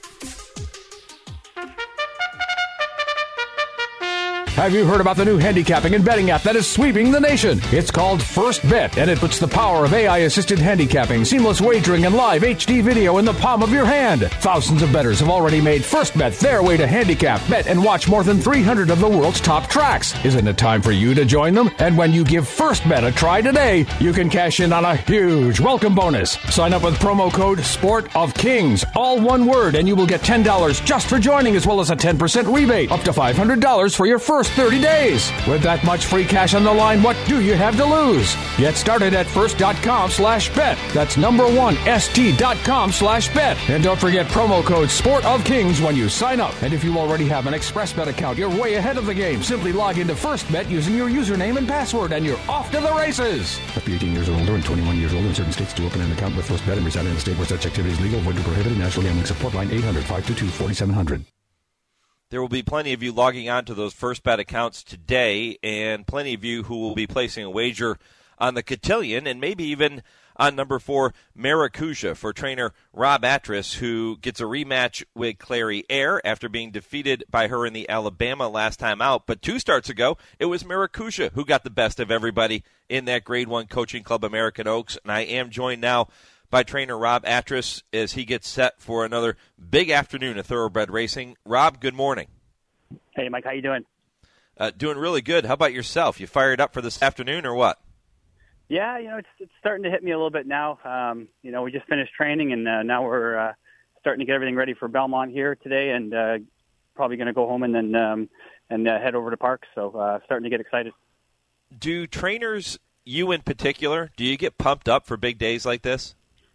Have you heard about the new handicapping and betting app that is sweeping the nation? It's called First Bet, and it puts the power of A I-assisted handicapping, seamless wagering, and live H D video in the palm of your hand. Thousands of bettors have already made First Bet their way to handicap, bet, and watch more than three hundred of the world's top tracks. Isn't it time for you to join them? And when you give First Bet a try today, you can cash in on a huge welcome bonus. Sign up with promo code Sport of Kings, all one word, and you will get ten dollars just for joining, as well as a ten percent rebate, up to five hundred dollars for your first thirty days. With that much free cash on the line, what do you have to lose? Get started at first.com slash bet. That's number one, st.com slash bet. And don't forget promo code Sport of Kings when you sign up. And if you already have an ExpressBet account, you're way ahead of the game. Simply log into FirstBet using your username and password, and you're off to the races. Must be eighteen years or older and twenty-one years old in certain states to open an account with FirstBet and reside in a state where such activity is legal, void, or prohibited. National Gambling Support Line eight hundred, five two two, four seven zero zero. There will be plenty of you logging on to those First Bet accounts today, and plenty of you who will be placing a wager on the Cotillion and maybe even on number four, Maracuja, for trainer Rob Atras, who gets a rematch with Clairiere after being defeated by her in the Alabama last time out. But two starts ago, it was Maracuja who got the best of everybody in that Grade one Coaching Club American Oaks. And I am joined now by trainer Rob Atras as he gets set for another big afternoon of thoroughbred racing. Rob, good morning. Hey, Mike, how you doing? Uh, doing really good. How about yourself? You fired up for this afternoon or what? Yeah, you know, it's, it's starting to hit me a little bit now. Um, you know, we just finished training, and uh, now we're uh, starting to get everything ready for Belmont here today, and uh, probably going to go home and then um, and uh, head over to Parks. So uh, starting to get excited. Do trainers, you in particular, do you get pumped up for big days like this?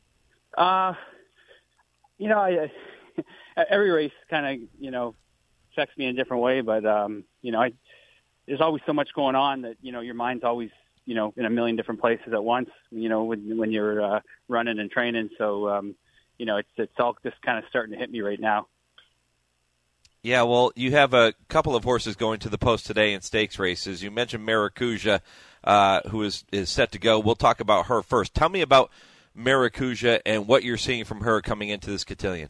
Uh, you know, I, uh, every race kind of, you know, affects me in a different way, but, um, you know, I, there's always so much going on that, you know, your mind's always, you know, in a million different places at once, you know, when, when you're uh, running and training. So, um, you know, it's, it's all just kind of starting to hit me right now. Yeah, well, you have a couple of horses going to the post today in stakes races. You mentioned Maracuja, uh, who is, is set to go. We'll talk about her first. Tell me about Maracuja and what you're seeing from her coming into this Cotillion.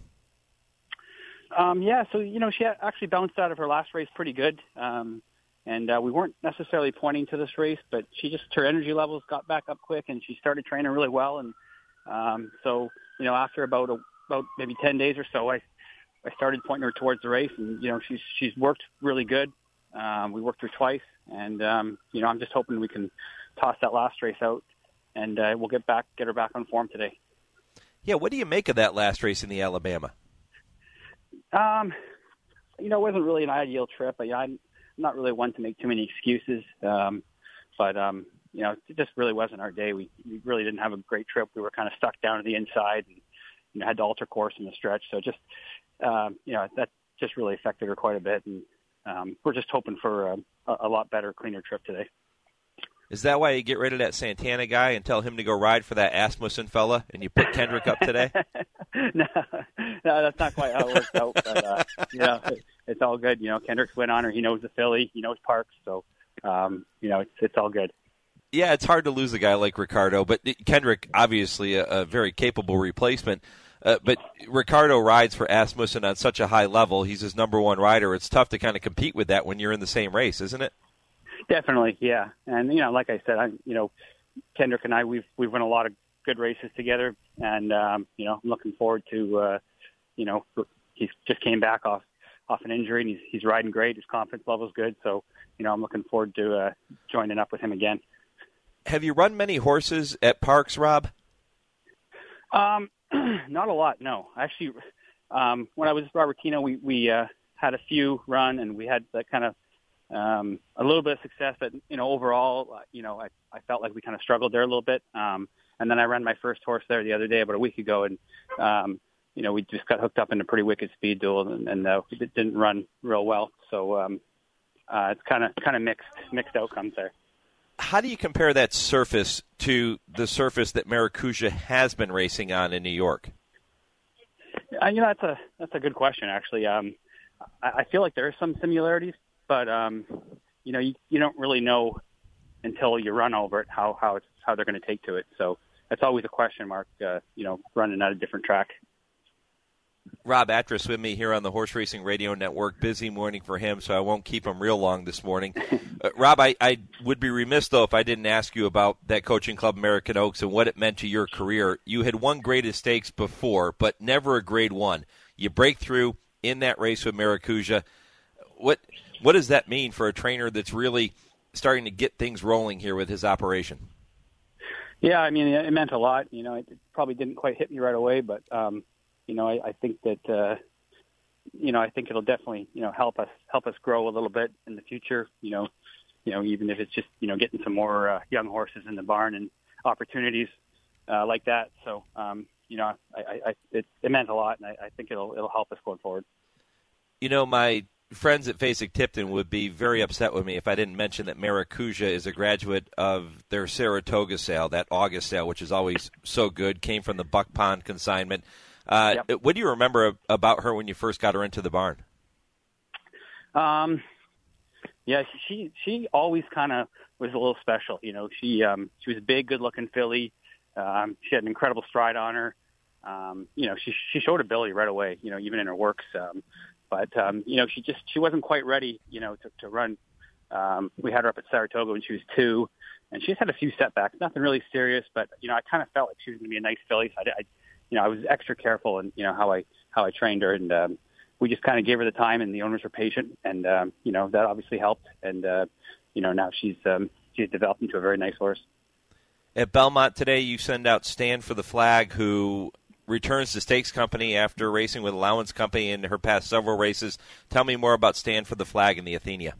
Um, yeah, so, you know, she actually bounced out of her last race pretty good. Um, and uh, we weren't necessarily pointing to this race, but she just, her energy levels got back up quick, and she started training really well. And um, so, you know, after about a, about maybe ten days or so, I I started pointing her towards the race, and, you know, she's she's worked really good. Um, we worked her twice, and, um, you know, I'm just hoping we can toss that last race out, and uh, we'll get back, get her back on form today. Yeah, what do you make of that last race in the Alabama? Um, you know, it wasn't really an ideal trip. I, I'm not really one to make too many excuses, um, but, um, you know, it just really wasn't our day. We, we really didn't have a great trip. We were kind of stuck down to the inside and, you know, had to alter course in the stretch. So just, um, you know, that just really affected her quite a bit. And um, we're just hoping for a, a lot better, cleaner trip today. Is that why you get rid of that Santana guy and tell him to go ride for that Asmussen fella, and you put Kendrick up today? no, no, that's not quite how it works out. But, uh, you know, it, it's all good. You know, Kendrick's went on her. He knows the filly. He knows Parks. So um, you know, it's it's all good. Yeah, it's hard to lose a guy like Ricardo, but Kendrick, obviously a, a very capable replacement. Uh, but Ricardo rides for Asmussen on such a high level. He's his number one rider. It's tough to kind of compete with that when you're in the same race, isn't it? Definitely, yeah. And, you know, like I said, I, you know, Kendrick and I, we've we've won a lot of good races together. And, um, you know, I'm looking forward to, uh, you know, he just came back off, off an injury, and he's, he's riding great. His confidence level's good. So, you know, I'm looking forward to uh, joining up with him again. Have you run many horses at Parks, Rob? Um, not a lot, no. Actually, um, when I was at Robertino, we, we uh, had a few run, and we had that kind of um, a little bit of success. But, you know, overall, uh, you know, I, I felt like we kind of struggled there a little bit. Um, and then I ran my first horse there the other day, about a week ago, and, um, you know, we just got hooked up in a pretty wicked speed duel, and, and uh, it didn't run real well. So um, uh, it's kind of kind of mixed mixed outcomes there. How do you compare that surface to the surface that Maracuja has been racing on in New York? Uh, you know, that's a that's a good question, actually. Um, I, I feel like there are some similarities, but um, you know, you, you don't really know until you run over it how how it's how they're going to take to it. So that's always a question mark. Uh, you know, running at a different track. Rob Atras with me here on the Horse Racing Radio Network. Busy morning for him, so I won't keep him real long this morning. Uh, Rob, I, I would be remiss, though, if I didn't ask you about that coaching club, American Oaks, and what it meant to your career. You had won Greatest Stakes before, but never a Grade One. You break through in that race with Maracuja. What what does that mean for a trainer that's really starting to get things rolling here with his operation? Yeah, I mean, it meant a lot. You know, it probably didn't quite hit me right away, but um, you know, I, I think that uh, you know, I think it'll definitely, you know, help us help us grow a little bit in the future. You know, you know, even if it's just, you know, getting some more uh, young horses in the barn and opportunities uh, like that. So, um, you know, I, I, I it, it meant a lot, and I, I think it'll it'll help us going forward. You know, my friends at Fasig-Tipton would be very upset with me if I didn't mention that Maracuja is a graduate of their Saratoga sale, that August sale, which is always so good, came from the Buck Pond consignment. Uh, yep. What do you remember about her when you first got her into the barn? Um, yeah, she she always kind of was a little special. You know, she um, she was a big, good-looking filly. Um, she had an incredible stride on her. Um, you know, she she showed ability right away. You know, even in her works. Um, but um, you know, she just she wasn't quite ready. You know, to, to run. Um, we had her up at Saratoga when she was two, and she's had a few setbacks. Nothing really serious, but you know, I kind of felt like she was going to be a nice filly. So I, I You know, I was extra careful in, you know, how I how I trained her, and um, we just kind of gave her the time, and the owners were patient, and um, you know, that obviously helped, and uh, you know, now she's um, she's developed into a very nice horse. At Belmont today, you send out Stand for the Flag, who returns to Stakes Company after racing with Allowance Company in her past several races. Tell me more about Stand for the Flag in the Athenia.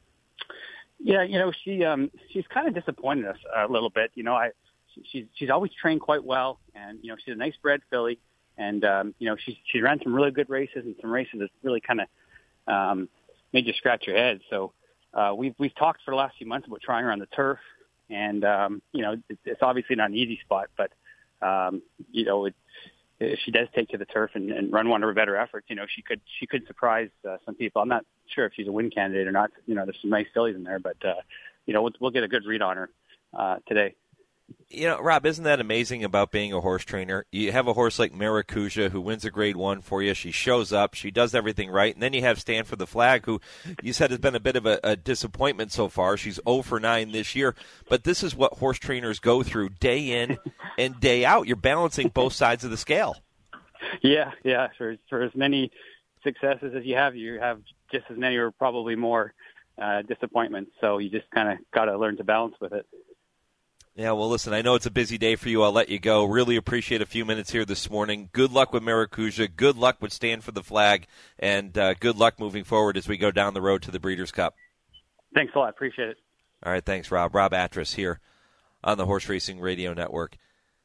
Yeah, you know, she um, she's kind of disappointed us a little bit. You know, I. She's she's always trained quite well, and you know, she's a nice bred filly, and um, you know, she she ran some really good races and some races that really kind of um, made you scratch your head. So uh, we've we've talked for the last few months about trying her on the turf, and um, you know, it, it's obviously not an easy spot, but um, you know, it, if she does take to the turf and, and run one of her better efforts, you know, she could she could surprise uh, some people. I'm not sure if she's a win candidate or not. You know, there's some nice fillies in there, but uh, you know, we'll, we'll get a good read on her uh, today. You know, Rob, isn't that amazing about being a horse trainer? You have a horse like Maracuja who wins a Grade One for you. She shows up. She does everything right. And then you have Stand for the Flag, who you said has been a bit of a, a disappointment so far. She's oh for nine this year. But this is what horse trainers go through day in and day out. You're balancing both sides of the scale. Yeah, yeah. For, for as many successes as you have, you have just as many or probably more uh, disappointments. So you just kind of got to learn to balance with it. Yeah, well, listen, I know it's a busy day for you. I'll let you go. Really appreciate a few minutes here this morning. Good luck with Maracuja. Good luck with Stand for the Flag. And uh, good luck moving forward as we go down the road to the Breeders' Cup. Thanks a lot. Appreciate it. All right, thanks, Rob. Rob Atras here on the Horse Racing Radio Network.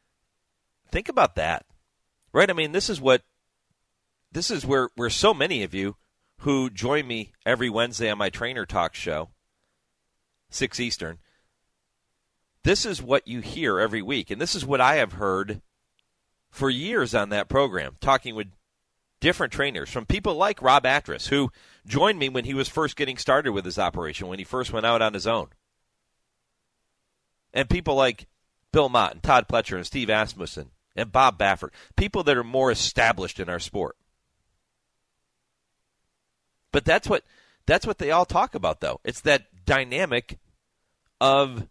Think about that, right? I mean, this is what this is where, where so many of you who join me every Wednesday on my Trainer Talk show, six Eastern, this is what you hear every week, and this is what I have heard for years on that program, talking with different trainers, from people like Rob Atras, who joined me when he was first getting started with his operation, when he first went out on his own. And people like Bill Mott and Todd Pletcher and Steve Asmussen and Bob Baffert, people that are more established in our sport. But that's what that's what they all talk about, though. It's that dynamic of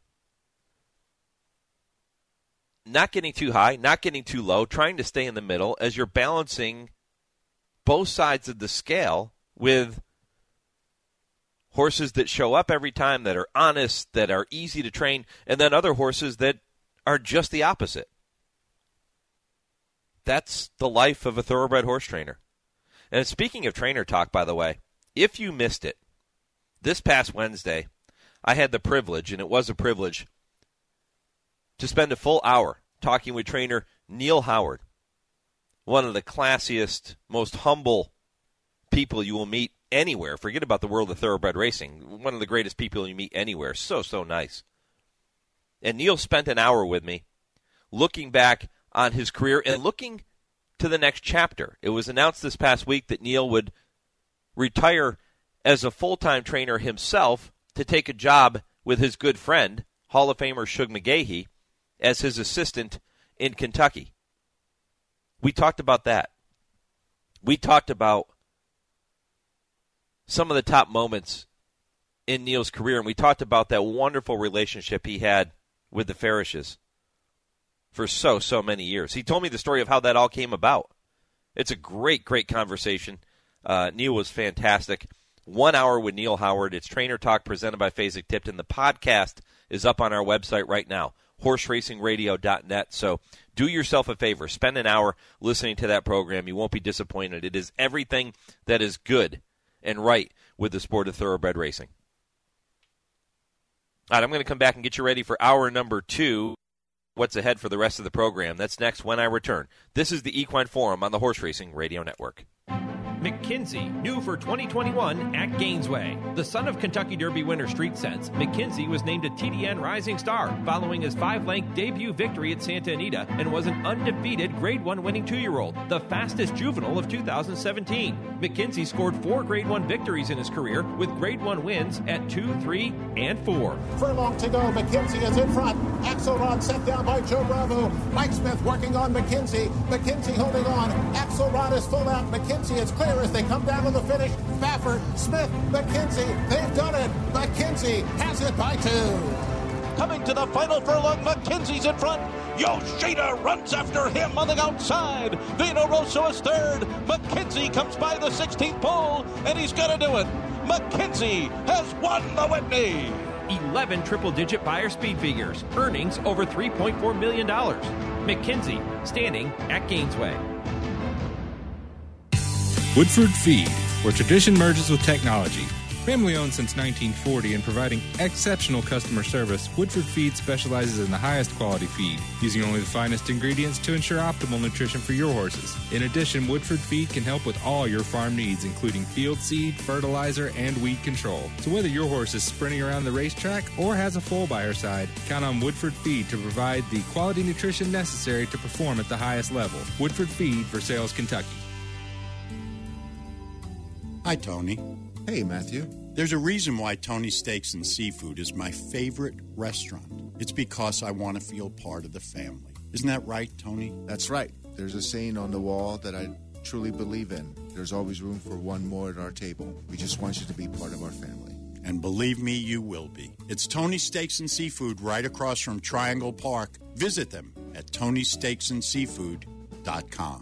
not getting too high, not getting too low, trying to stay in the middle as you're balancing both sides of the scale with horses that show up every time, that are honest, that are easy to train, and then other horses that are just the opposite. That's the life of a thoroughbred horse trainer. And speaking of trainer talk, by the way, if you missed it, this past Wednesday, I had the privilege, and it was a privilege, to spend a full hour talking with trainer Neil Howard, one of the classiest, most humble people you will meet anywhere. Forget about the world of thoroughbred racing. One of the greatest people you meet anywhere. So, so nice. And Neil spent an hour with me looking back on his career and looking to the next chapter. It was announced this past week that Neil would retire as a full-time trainer himself to take a job with his good friend, Hall of Famer Shug McGaughey, as his assistant in Kentucky. We talked about that. We talked about some of the top moments in Neil's career, and we talked about that wonderful relationship he had with the Farishes for so, so many years. He told me the story of how that all came about. It's a great, great conversation. Uh, Neil was fantastic. One hour with Neil Howard. It's Trainer Talk presented by Fasig-Tipton. The podcast is up on our website right now, horse racing radio dot net. So do yourself a favor. Spend an hour listening to that program. You won't be disappointed. It is everything that is good and right with the sport of thoroughbred racing. All right, I'm going to come back and get you ready for hour number two. What's ahead for the rest of the program? That's next when I return. This is the Equine Forum on the Horse Racing Radio Network. McKinsey, new for twenty twenty-one at Gainesway. The son of Kentucky Derby winner Street Sense, McKinsey was named a T D N Rising Star following his five-length debut victory at Santa Anita and was an undefeated Grade one winning two-year-old, the fastest juvenile of two thousand seventeen. McKinsey scored four Grade one victories in his career with Grade one wins at two, three, and four. Furlong to go. McKinsey is in front. Axelrod set down by Joe Bravo. Mike Smith working on McKinsey. McKinsey holding on. Axelrod is full out. McKinsey is clear as they come down to the finish. Baffert, Smith, McKinsey, they've done it. McKinsey has it by two. Coming to the final furlong, McKinsey's in front. Yoshida runs after him on the outside. Vino Rosso is third. McKinsey comes by the sixteenth pole, and he's going to do it. McKinsey has won the Whitney. eleven triple-digit Beyer speed figures, earnings over three point four million dollars. McKinsey, standing at Gainesway. Woodford Feed, where tradition merges with technology. Family owned since nineteen forty and providing exceptional customer service, Woodford Feed specializes in the highest quality feed, using only the finest ingredients to ensure optimal nutrition for your horses. In addition, Woodford Feed can help with all your farm needs, including field seed, fertilizer, and weed control. So whether your horse is sprinting around the racetrack or has a foal by her side, count on Woodford Feed to provide the quality nutrition necessary to perform at the highest level. Woodford Feed for Sales, Kentucky. Hi, Tony. Hey, Matthew. There's a reason why Tony's Steaks and Seafood is my favorite restaurant. It's because I want to feel part of the family. Isn't that right, Tony? That's right. There's a saying on the wall that I truly believe in. There's always room for one more at our table. We just want you to be part of our family. And believe me, you will be. It's Tony's Steaks and Seafood right across from Triangle Park. Visit them at tony steaks and seafood dot com.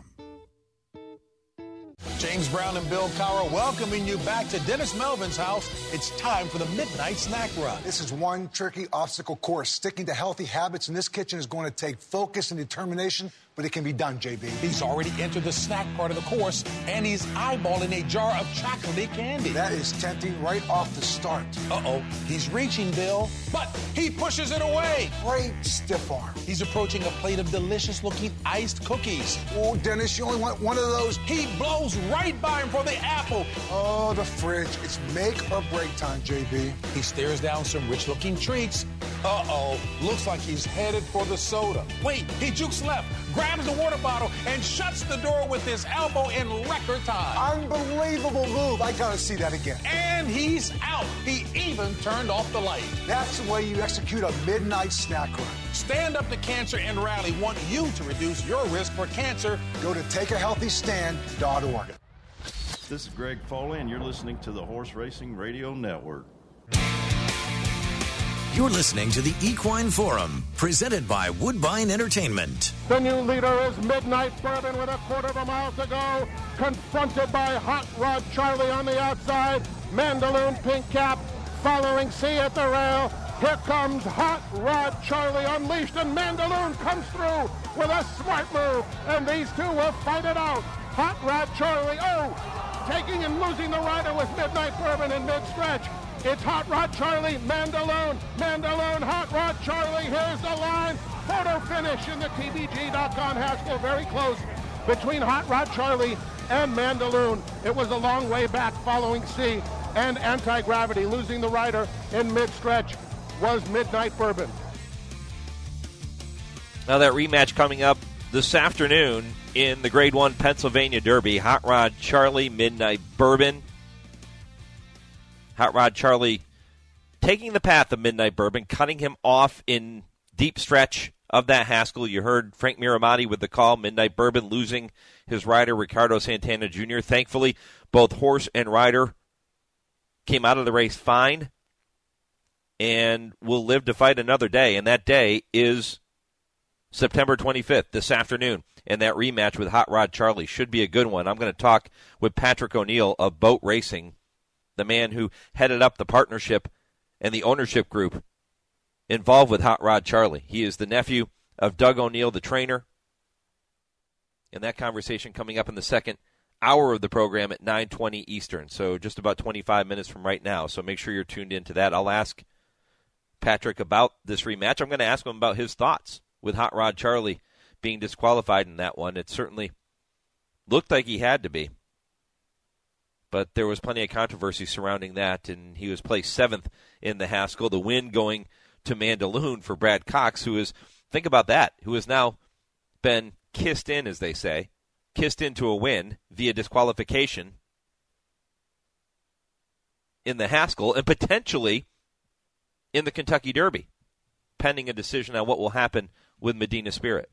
James Brown and Bill Cowher welcoming you back to Dennis Melvin's house. It's time for the Midnight Snack Run. This is one tricky obstacle course. Sticking to healthy habits in this kitchen is going to take focus and determination, but it can be done, J B. He's already entered the snack part of the course, and he's eyeballing a jar of chocolate candy. That is tempting right off the start. Uh-oh, he's reaching, Bill, but he pushes it away. Great stiff arm. He's approaching a plate of delicious-looking iced cookies. Oh, Dennis, you only want one of those. He blows right by him for the apple. Oh, the fridge. It's make or break time, J B. He stares down some rich-looking treats, Uh-oh, looks like he's headed for the soda. Wait, he jukes left, grabs the water bottle, and shuts the door with his elbow in record time. Unbelievable move. I gotta see that again. And he's out. He even turned off the light. That's the way you execute a midnight snack run. Stand Up to Cancer and Rally want you to reduce your risk for cancer. Go to take a healthy stand dot org. This is Greg Foley, and you're listening to the Horse Racing Radio Network. You're listening to the Equine Forum, presented by Woodbine Entertainment. The new leader is Midnight Bourbon with a quarter of a mile to go. Confronted by Hot Rod Charlie on the outside. Mandaloon Pink Cap following C at the rail. Here comes Hot Rod Charlie unleashed, and Mandaloon comes through with a smart move. And these two will fight it out. Hot Rod Charlie, oh, taking and losing the rider with Midnight Bourbon in mid-stretch. It's Hot Rod Charlie, Mandaloon, Mandaloon, Hot Rod Charlie. Here's the line. Photo finish in the T B G dot com Haskell. Very close between Hot Rod Charlie and Mandaloon. It was a long way back following C, and Anti-Gravity losing the rider in mid-stretch was Midnight Bourbon. Now that rematch coming up this afternoon in the Grade one Pennsylvania Derby. Hot Rod Charlie, Midnight Bourbon. Hot Rod Charlie taking the path of Midnight Bourbon, cutting him off in deep stretch of that Haskell. You heard Frank Miramati with the call. Midnight Bourbon losing his rider, Ricardo Santana Junior Thankfully, both horse and rider came out of the race fine and will live to fight another day. And that day is September twenty-fifth, this afternoon. And that rematch with Hot Rod Charlie should be a good one. I'm going to talk with Patrick O'Neill of Boat Racing, the man who headed up the partnership and the ownership group involved with Hot Rod Charlie. He is the nephew of Doug O'Neill, the trainer. And that conversation coming up in the second hour of the program at nine twenty Eastern, so just about twenty-five minutes from right now. So make sure you're tuned into that. I'll ask Patrick about this rematch. I'm going to ask him about his thoughts with Hot Rod Charlie being disqualified in that one. It certainly looked like he had to be, but there was plenty of controversy surrounding that, and he was placed seventh in the Haskell. The win going to Mandaloon for Brad Cox, who is, think about that, who has now been kissed in, as they say, kissed into a win via disqualification in the Haskell, and potentially in the Kentucky Derby, pending a decision on what will happen with Medina Spirit.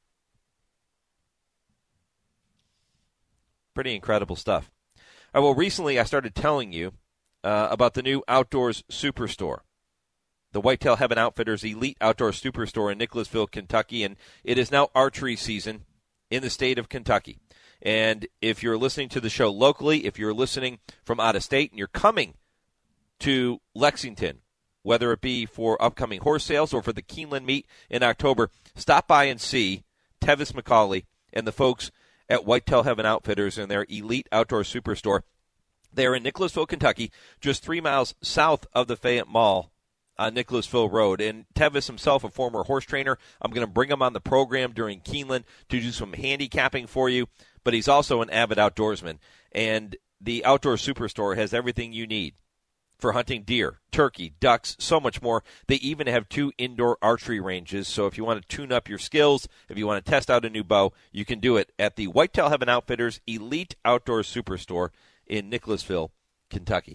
Pretty incredible stuff. All right, well, recently I started telling you uh, about the new Outdoors Superstore, the Whitetail Heaven Outfitters Elite Outdoor Superstore in Nicholasville, Kentucky, and it is now archery season in the state of Kentucky. And if you're listening to the show locally, if you're listening from out of state and you're coming to Lexington, whether it be for upcoming horse sales or for the Keeneland meet in October, stop by and see Tevis McCauley and the folks at Whitetail Heaven Outfitters and their Elite Outdoor Superstore. They're in Nicholasville, Kentucky, just three miles south of the Fayette Mall on Nicholasville Road. And Tevis himself, a former horse trainer, I'm going to bring him on the program during Keeneland to do some handicapping for you, but he's also an avid outdoorsman. And the Outdoor Superstore has everything you need for hunting deer, turkey, ducks, so much more. They even have two indoor archery ranges, so if you want to tune up your skills, if you want to test out a new bow, you can do it at the Whitetail Heaven Outfitters Elite Outdoor Superstore in Nicholasville, Kentucky.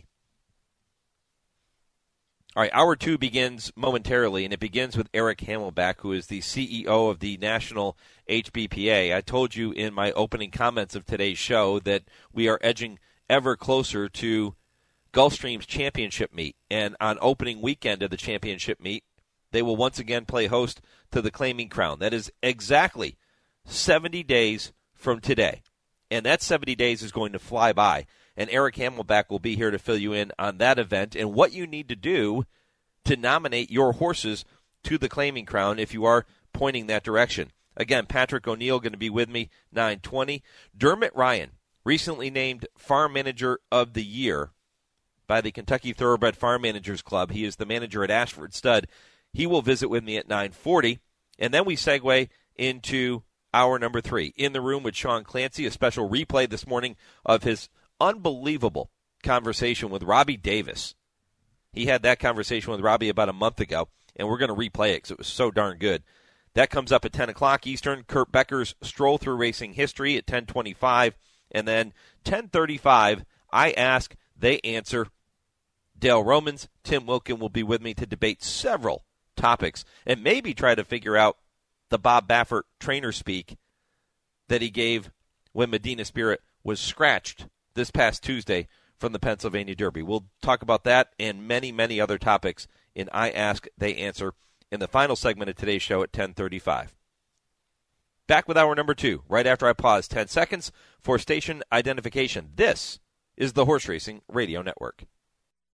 All right, hour two begins momentarily, and it begins with Eric Hamelback, who is the C E O of the National H B P A. I told you in my opening comments of today's show that we are edging ever closer to Gulfstream's championship meet, and on opening weekend of the championship meet, they will once again play host to the Claiming Crown. That is exactly seventy days from today, and that seventy days is going to fly by, and Eric Hamelback will be here to fill you in on that event and what you need to do to nominate your horses to the Claiming Crown if you are pointing that direction. Again, Patrick O'Neill going to be with me, nine twenty. Dermot Ryan, recently named Farm Manager of the Year by the Kentucky Thoroughbred Farm Managers Club. He is the manager at Ashford Stud. He will visit with me at nine forty. And then we segue into hour number three. In the room with Sean Clancy, a special replay this morning of his unbelievable conversation with Robbie Davis. He had that conversation with Robbie about a month ago. and we're going to replay it because it was so darn good. That comes up at ten o'clock Eastern. Kurt Becker's Stroll Through Racing History at ten twenty-five. And then ten thirty-five, I Ask, They Answer. Dale Romans, Tim Wilkin will be with me to debate several topics and maybe try to figure out the Bob Baffert trainer speak that he gave when Medina Spirit was scratched this past Tuesday from the Pennsylvania Derby. We'll talk about that and many, many other topics in I Ask, They Answer in the final segment of today's show at ten thirty-five. Back with hour number two, right after I pause ten seconds for station identification. This is the Horse Racing Radio Network.